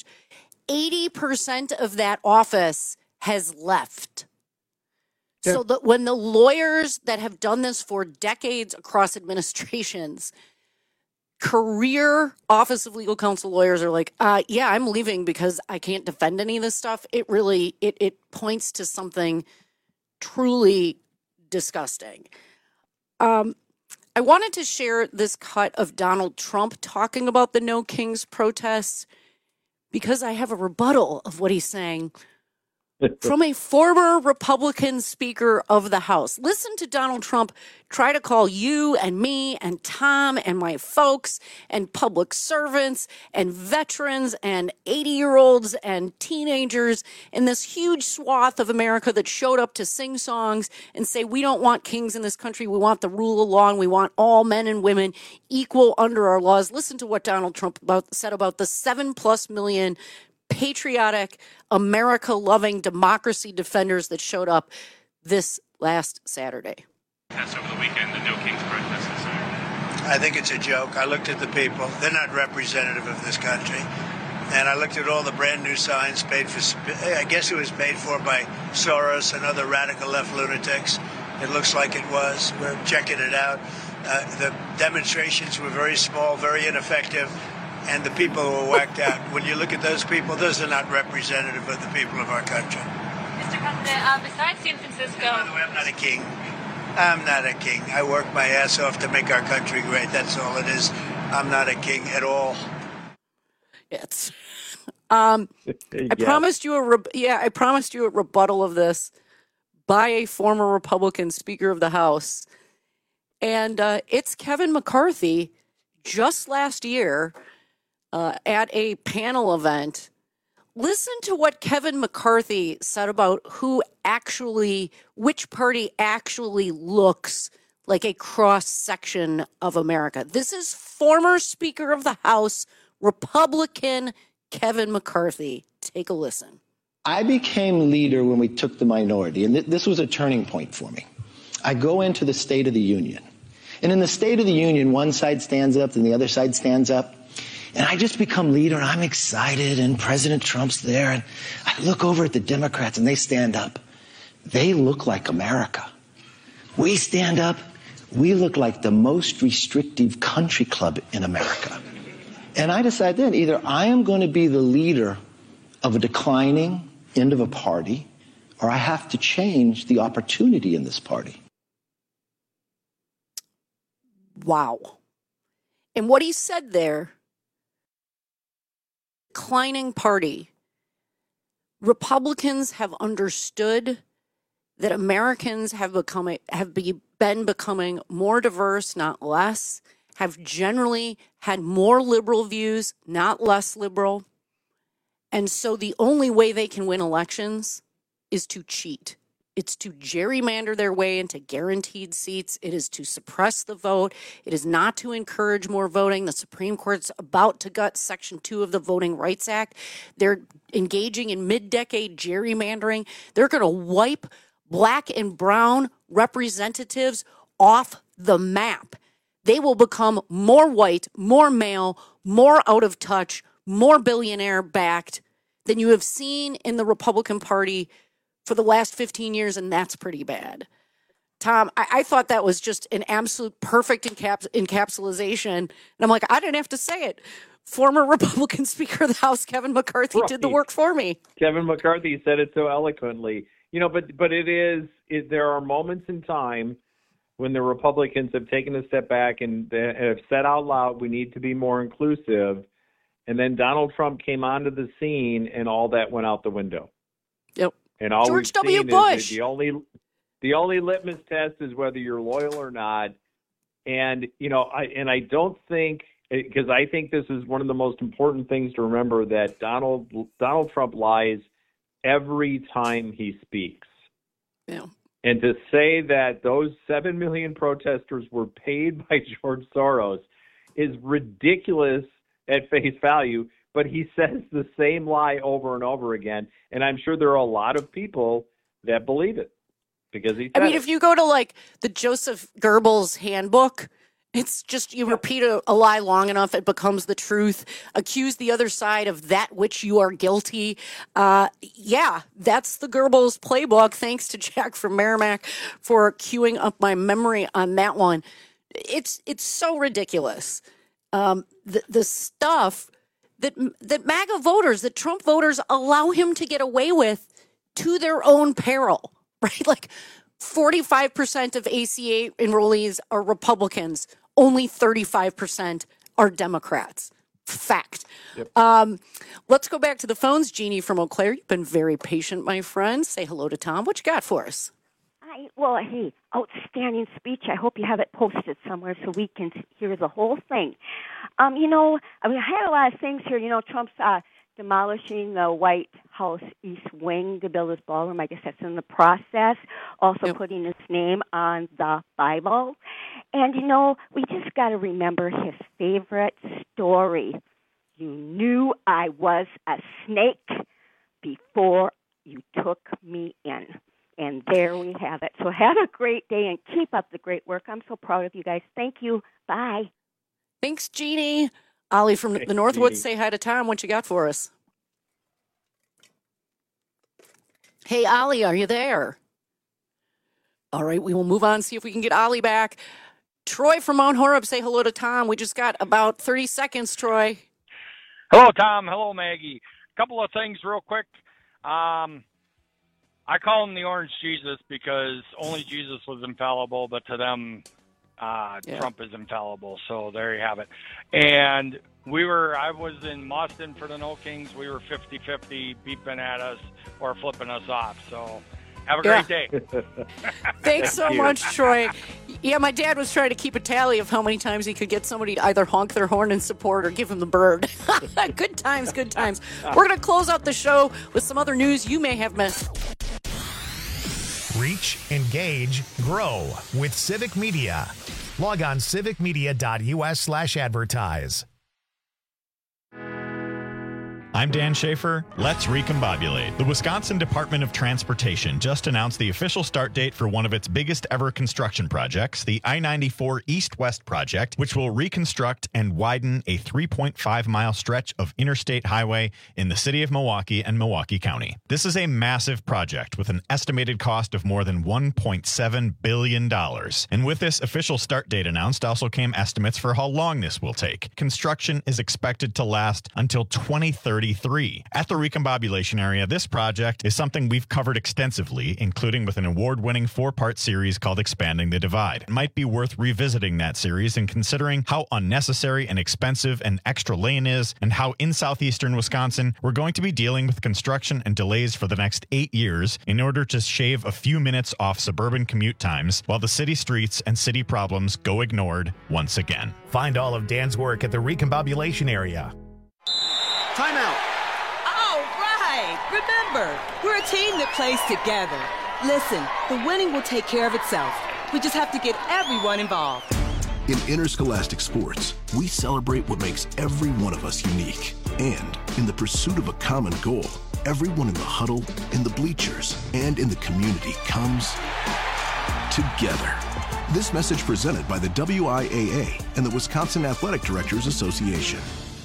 Speaker 16: 80% of that office has left. Yeah. So that when the lawyers that have done this for decades across administrations, career Office of Legal Counsel lawyers are like, I'm leaving because I can't defend any of this stuff. It really, it points to something truly disgusting. I wanted to share this cut of Donald Trump talking about the No Kings protests because I have a rebuttal of what he's saying from a former Republican Speaker of the House. Listen to Donald Trump try to call you and me and Tom and my folks and public servants and veterans and 80-year-olds and teenagers in this huge swath of America that showed up to sing songs and say, we don't want kings in this country. We want the rule of law, and we want all men and women equal under our laws. Listen to what Donald Trump said about the 7+ million patriotic, America-loving democracy defenders that showed up this last Saturday.
Speaker 2: That's over the weekend, the No Kings protesters.
Speaker 5: I think it's a joke. I looked at the people. They're not representative of this country. And I looked at all the brand new signs paid for, I guess it was paid for by Soros and other radical left lunatics. It looks like it was. We're checking it out. The demonstrations were very small, very ineffective. And the people were whacked out. When you look at those people, those are not representative of the people of our country.
Speaker 2: Mr. President, besides San Francisco... By the way,
Speaker 5: I'm not a king. I'm not a king. I work my ass off to make our country great. That's all it is. I'm not a king at all.
Speaker 16: It's... I promised you a rebuttal of this by a former Republican Speaker of the House. And it's Kevin McCarthy just last year... at a panel event. Listen to what Kevin McCarthy said about which party actually looks like a cross-section of America. This is former Speaker of the House, Republican Kevin McCarthy. Take a listen.
Speaker 6: I became leader when we took the minority, and this was a turning point for me. I go into the State of the Union. And in the State of the Union, one side stands up and the other side stands up. And I just become leader, and I'm excited, and President Trump's there. And I look over at the Democrats, and they stand up. They look like America. We stand up. We look like the most restrictive country club in America. And I decided then, either I am going to be the leader of a declining end of a party, or I have to change the opportunity in this party.
Speaker 16: Wow. And what he said there, declining party, Republicans have understood that Americans have been becoming more diverse, not less, have generally had more liberal views, not less liberal. And so the only way they can win elections is to cheat. It's to gerrymander their way into guaranteed seats. It is to suppress the vote. It is not to encourage more voting. The Supreme Court's about to gut Section 2 of the Voting Rights Act. They're engaging in mid-decade gerrymandering. They're going to wipe black and brown representatives off the map. They will become more white, more male, more out of touch, more billionaire-backed than you have seen in the Republican Party for the last 15 years, and that's pretty bad. Tom, I thought that was just an absolute perfect encapsulation. And I'm like, I didn't have to say it. Former Republican Speaker of the House, Kevin McCarthy, did the work for me.
Speaker 19: Kevin McCarthy said it so eloquently. You know, but there are moments in time when the Republicans have taken a step back and have said out loud, we need to be more inclusive. And then Donald Trump came onto the scene and all that went out the window.
Speaker 16: Yep.
Speaker 19: And all
Speaker 16: George
Speaker 19: we've
Speaker 16: W.
Speaker 19: seen
Speaker 16: Bush.
Speaker 19: Is the only litmus test is whether you're loyal or not. And, you know, I don't think, because I think this is one of the most important things to remember, that Donald Trump lies every time he speaks.
Speaker 16: Yeah.
Speaker 19: And to say that those 7 million protesters were paid by George Soros is ridiculous at face value, but he says the same lie over and over again. And I'm sure there are a lot of people that believe it because he said it.
Speaker 16: If you go to like the Joseph Goebbels handbook, it's just you repeat a lie long enough, it becomes the truth. Accuse the other side of that which you are guilty. Yeah, that's the Goebbels playbook. Thanks to Jack from Merrimack for queuing up my memory on that one. It's so ridiculous. The stuff that MAGA voters, that Trump voters allow him to get away with to their own peril, right? Like 45% of ACA enrollees are Republicans. Only 35% are Democrats. Fact. Yep. Let's go back to the phones. Jeannie from Eau Claire, you've been very patient, my friend. Say hello to Tom. What you got for us?
Speaker 9: Hey, outstanding speech. I hope you have it posted somewhere so we can hear the whole thing. I had a lot of things here. You know, Trump's demolishing the White House East Wing to build his ballroom. I guess that's in the process. Also putting his name on the Bible. And, you know, we just got to remember his favorite story. You knew I was a snake before you took me in. And there we have it. So have a great day and keep up the great work. I'm so proud of you guys. Thank you. Bye.
Speaker 16: Thanks, Jeannie. Ollie from the Northwoods, say hi to Tom. What you got for us? Hey, Ollie, are you there? All right, we will move on, see if we can get Ollie back. Troy from Mount Horeb, say hello to Tom. We just got about 30 seconds, Troy.
Speaker 11: Hello, Tom. Hello, Maggie. A couple of things real quick. I call him the Orange Jesus because only Jesus was infallible, but to them, Trump is infallible. So there you have it. And I was in Boston for the No Kings. We were 50-50, beeping at us or flipping us off. So have a great day.
Speaker 16: Thanks so much, Troy. Yeah, my dad was trying to keep a tally of how many times he could get somebody to either honk their horn in support or give him the bird. Good times, good times. We're going to close out the show with some other news you may have missed.
Speaker 1: Reach, engage, grow with Civic Media. Log on civicmedia.us/advertise.
Speaker 8: I'm Dan Schaefer. Let's recombobulate. The Wisconsin Department of Transportation just announced the official start date for one of its biggest ever construction projects, the I-94 East-West project, which will reconstruct and widen a 3.5-mile stretch of interstate highway in the city of Milwaukee and Milwaukee County. This is a massive project with an estimated cost of more than $1.7 billion. And with this official start date announced also came estimates for how long this will take. Construction is expected to last until 2033. At the recombobulation area, this project is something we've covered extensively, including with an award-winning 4-part series called Expanding the Divide. It might be worth revisiting that series and considering how unnecessary and expensive an extra lane is, and how in southeastern Wisconsin we're going to be dealing with construction and delays for the next 8 years in order to shave a few minutes off suburban commute times while the city streets and city problems go ignored once again.
Speaker 1: Find all of Dan's work at the recombobulation area.
Speaker 12: Timeout.
Speaker 14: All right. Remember, we're a team that plays together. Listen, the winning will take care of itself. We just have to get everyone involved.
Speaker 20: In interscholastic sports, we celebrate what makes every one of us unique. And in the pursuit of a common goal, everyone in the huddle, in the bleachers, and in the community comes together. This message presented by the WIAA and the Wisconsin Athletic Directors Association.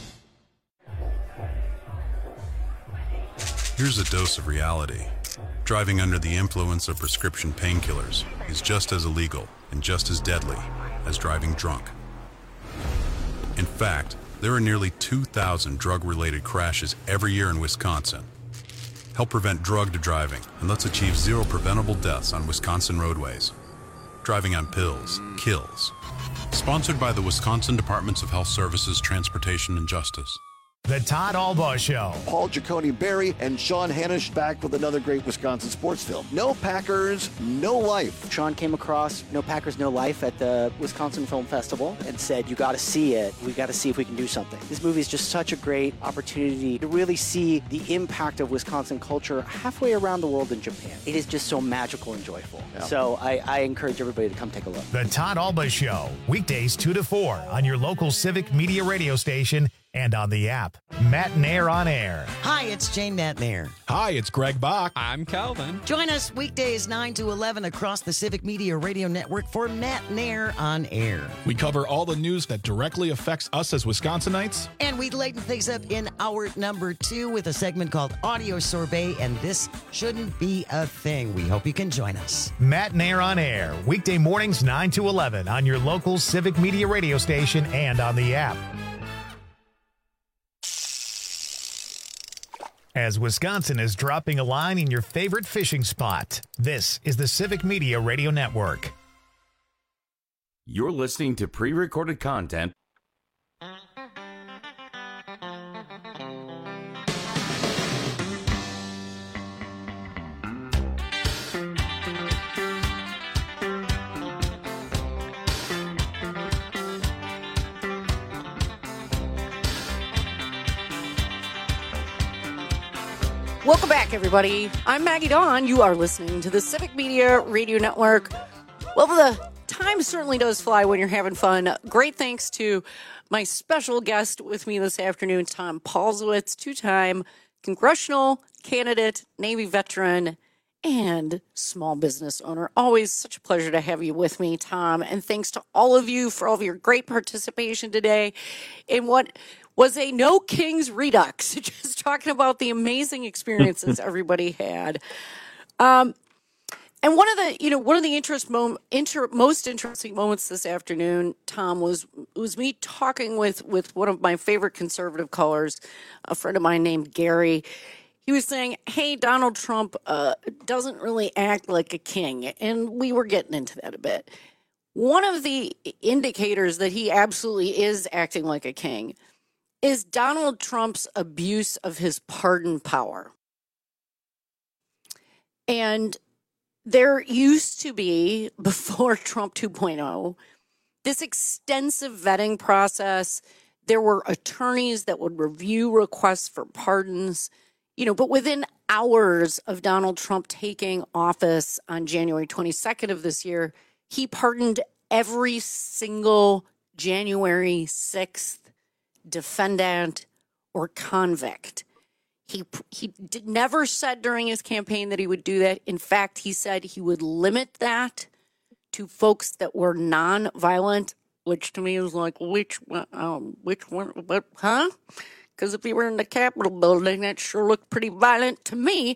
Speaker 21: Here's a dose of reality. Driving under the influence of prescription painkillers is just as illegal and just as deadly as driving drunk. In fact, there are nearly 2,000 drug-related crashes every year in Wisconsin. Help prevent drug driving, and let's achieve 0 preventable deaths on Wisconsin roadways. Driving on pills kills. Sponsored by the Wisconsin Departments of Health Services, Transportation, and Justice.
Speaker 1: The Todd Albaugh Show.
Speaker 7: Paul Giacone Barry and Sean Hannish back with another great Wisconsin sports film. No Packers, No Life.
Speaker 22: Sean came across No Packers, No Life at the Wisconsin Film Festival and said, you got to see it. We got to see if we can do something. This movie is just such a great opportunity to really see the impact of Wisconsin culture halfway around the world in Japan. It is just so magical and joyful. Yeah. So I encourage everybody to come take a look.
Speaker 1: The Todd Albaugh Show, weekdays 2 to 4 on your local Civic Media radio station and on the app. Matt Nair on air.
Speaker 3: Hi, it's Jane Matt Nair.
Speaker 23: Hi, it's Greg Bach.
Speaker 24: I'm Calvin.
Speaker 3: Join us weekdays 9 to 11 across the Civic Media Radio Network for Matt Nair on air.
Speaker 23: We cover all the news that directly affects us as Wisconsinites.
Speaker 3: And we lighten things up in hour number 2 with a segment called Audio Sorbet, and this shouldn't be a thing. We hope you can join us.
Speaker 1: Matt Nair on air, weekday mornings 9 to 11 on your local Civic Media radio station and on the app. As Wisconsin is dropping a line in your favorite fishing spot, this is the Civic Media Radio Network.
Speaker 15: You're listening to pre-recorded content.
Speaker 16: Welcome back, everybody. I'm Maggie Dawn. You are listening to the Civic Media Radio Network. Well, the time certainly does fly when you're having fun. Great thanks to my special guest with me this afternoon, Tom Paulsowitz, 2-time congressional candidate, Navy veteran, and small business owner. Always such a pleasure to have you with me, Tom. And thanks to all of you for all of your great participation today in what was a No Kings Redux, just talking about the amazing experiences everybody had. And one of the most interesting moments this afternoon, Tom, was me talking with one of my favorite conservative callers, a friend of mine named Gary. He was saying, hey, Donald Trump doesn't really act like a king. And we were getting into that a bit. One of the indicators that he absolutely is acting like a king is Donald Trump's abuse of his pardon power. And there used to be, before Trump 2.0, this extensive vetting process. There were attorneys that would review requests for pardons, but within hours of Donald Trump taking office on January 22nd of this year, he pardoned every single January 6th defendant or convict. Never said during his campaign that he would do that. In fact, he said he would limit that to folks that were non-violent, which to me is like, which one, what, huh? Because if he were in the Capitol building, that sure looked pretty violent to me.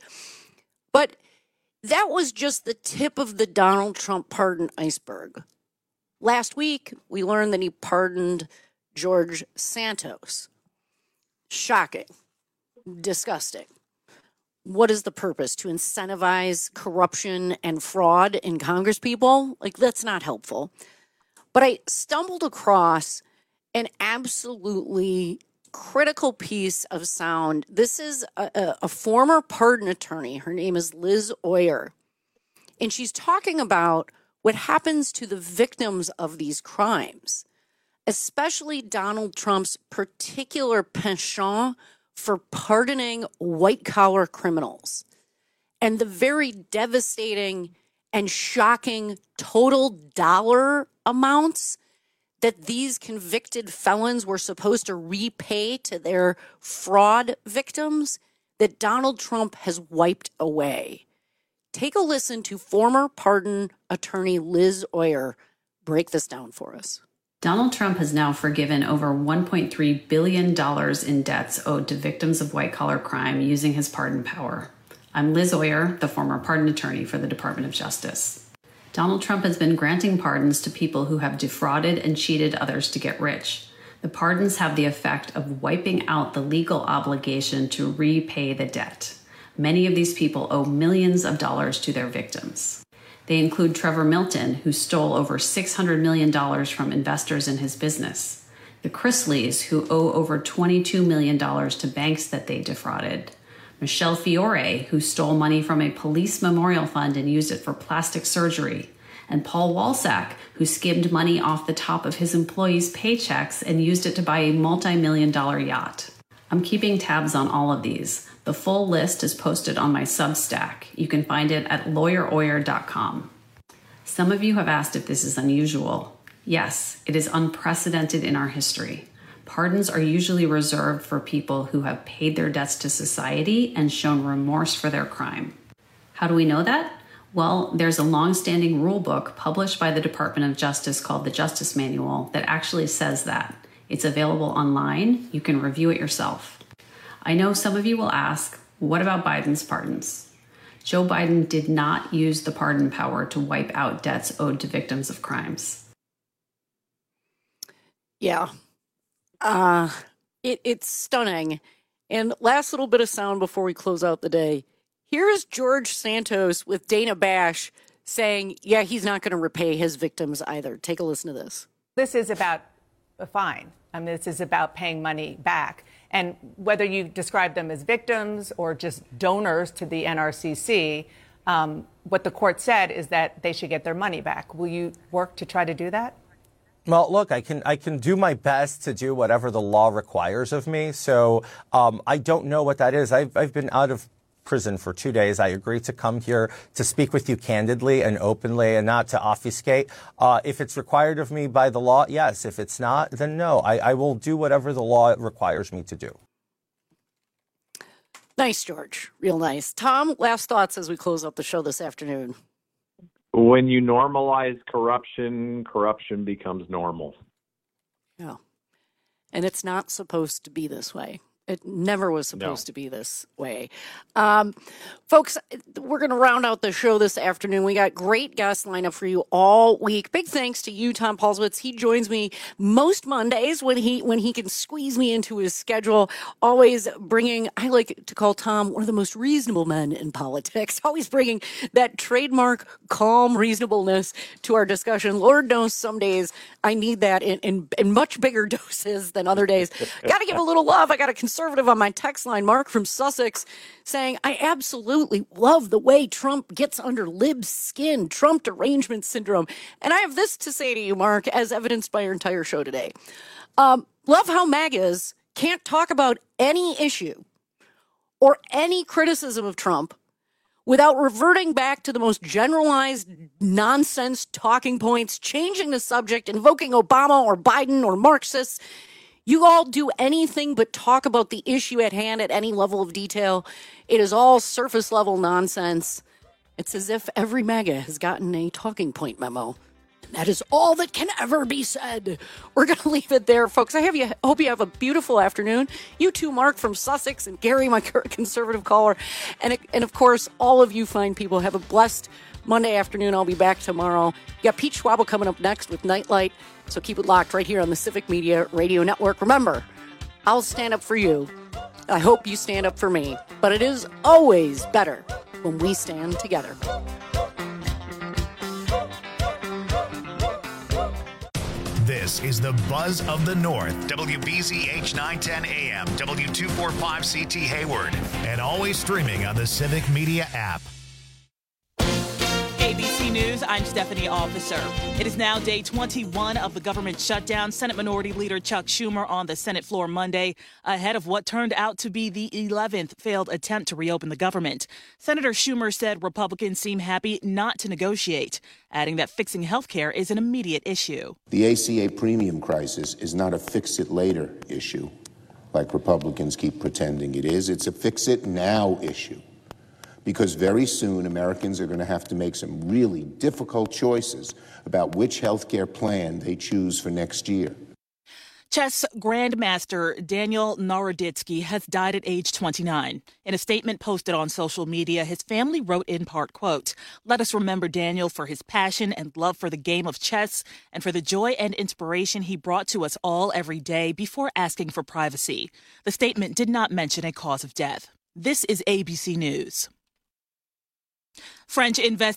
Speaker 16: But that was just the tip of the Donald Trump pardon iceberg. Last week, we learned that he pardoned George Santos. Shocking. Disgusting. What is the purpose? To incentivize corruption and fraud in congresspeople? Like, that's not helpful. But I stumbled across an absolutely critical piece of sound. This is a former pardon attorney. Her name is Liz Oyer. And she's talking about what happens to the victims of these crimes, especially Donald Trump's particular penchant for pardoning white-collar criminals, and the very devastating and shocking total dollar amounts that these convicted felons were supposed to repay to their fraud victims that Donald Trump has wiped away. Take a listen to former pardon attorney Liz Oyer break this down for us.
Speaker 4: Donald Trump has now forgiven over $1.3 billion in debts owed to victims of white-collar crime using his pardon power. I'm Liz Oyer, the former pardon attorney for the Department of Justice. Donald Trump has been granting pardons to people who have defrauded and cheated others to get rich. The pardons have the effect of wiping out the legal obligation to repay the debt. Many of these people owe millions of dollars to their victims. They include Trevor Milton, who stole over $600 million from investors in his business. The Chrisleys, who owe over $22 million to banks that they defrauded. Michelle Fiore, who stole money from a police memorial fund and used it for plastic surgery. And Paul Walsack, who skimmed money off the top of his employees' paychecks and used it to buy a multi-million-dollar yacht. I'm keeping tabs on all of these. The full list is posted on my Substack. You can find it at lawyeroyer.com. Some of you have asked if this is unusual. Yes, it is unprecedented in our history. Pardons are usually reserved for people who have paid their debts to society and shown remorse for their crime. How do we know that? Well, there's a long-standing rule book published by the Department of Justice called the Justice Manual that actually says that. It's available online. You can review it yourself. I know some of you will ask, what about Biden's pardons? Joe Biden did not use the pardon power to wipe out debts owed to victims of crimes.
Speaker 16: Yeah. It's stunning. And last little bit of sound before we close out the day. Here's George Santos with Dana Bash saying, yeah, he's not going to repay his victims either. Take a listen to this.
Speaker 13: This is about a fine. This is about paying money back. And whether you describe them as victims or just donors to the NRCC, what the court said is that they should get their money back. Will you work to try to do that?
Speaker 17: Well, look, I can do my best to do whatever the law requires of me. So I don't know what that is. I've been out of prison for 2 days. I agreed to come here to speak with you candidly and openly and not to obfuscate. If it's required of me by the law, yes. If it's not, then no. I will do whatever the law requires me to do.
Speaker 16: Nice, George. Real nice. Tom, last thoughts as we close up the show this afternoon.
Speaker 19: When you normalize corruption, corruption becomes normal.
Speaker 16: Yeah. And it's not supposed to be this way. It never was supposed to be this way. Folks, we're going to round out the show this afternoon. We got great guests lined up for you all week. Big thanks to you, Tom Paulswitz. He joins me most Mondays when he can squeeze me into his schedule. Always bringing, I like to call Tom one of the most reasonable men in politics. Always bringing that trademark calm reasonableness to our discussion. Lord knows some days I need that in much bigger doses than other days. Got to give a little love. I got to conservative on my text line, Mark from Sussex, saying, I absolutely love the way Trump gets under Lib's skin, Trump derangement syndrome. And I have this to say to you, Mark, as evidenced by your entire show today. Love how MAGAs can't talk about any issue or any criticism of Trump without reverting back to the most generalized nonsense talking points, changing the subject, invoking Obama or Biden or Marxists. You all do anything but talk about the issue at hand at any level of detail. It is all surface level nonsense. It's as if every MAGA has gotten a talking point memo. And that is all that can ever be said. We're going to leave it there, folks. Hope you have a beautiful afternoon. You too, Mark from Sussex, and Gary, my conservative caller. And of course, all of you fine people, have a blessed Monday afternoon. I'll be back tomorrow. You got Pete Schwabel coming up next with Nightlight. So keep it locked right here on the Civic Media Radio Network. Remember, I'll stand up for you. I hope you stand up for me. But it is always better when we stand together.
Speaker 1: This is the Buzz of the North, WBZH 910 AM, W245CT Hayward, and always streaming on the Civic Media app.
Speaker 2: ABC News, I'm Stephanie Officer. It is now day 21 of the government shutdown. Senate Minority Leader Chuck Schumer on the Senate floor Monday ahead of what turned out to be the 11th failed attempt to reopen the government. Senator Schumer said Republicans seem happy not to negotiate, adding that fixing health care is an immediate issue.
Speaker 10: The ACA premium crisis is not a fix-it-later issue, like Republicans keep pretending it is. It's a fix-it-now issue. Because very soon Americans are going to have to make some really difficult choices about which health care plan they choose for next year.
Speaker 2: Chess Grandmaster Daniel Naroditsky has died at age 29. In a statement posted on social media, his family wrote in part, quote, "Let us remember Daniel for his passion and love for the game of chess and for the joy and inspiration he brought to us all every day before asking for privacy." The statement did not mention a cause of death. This is ABC News. French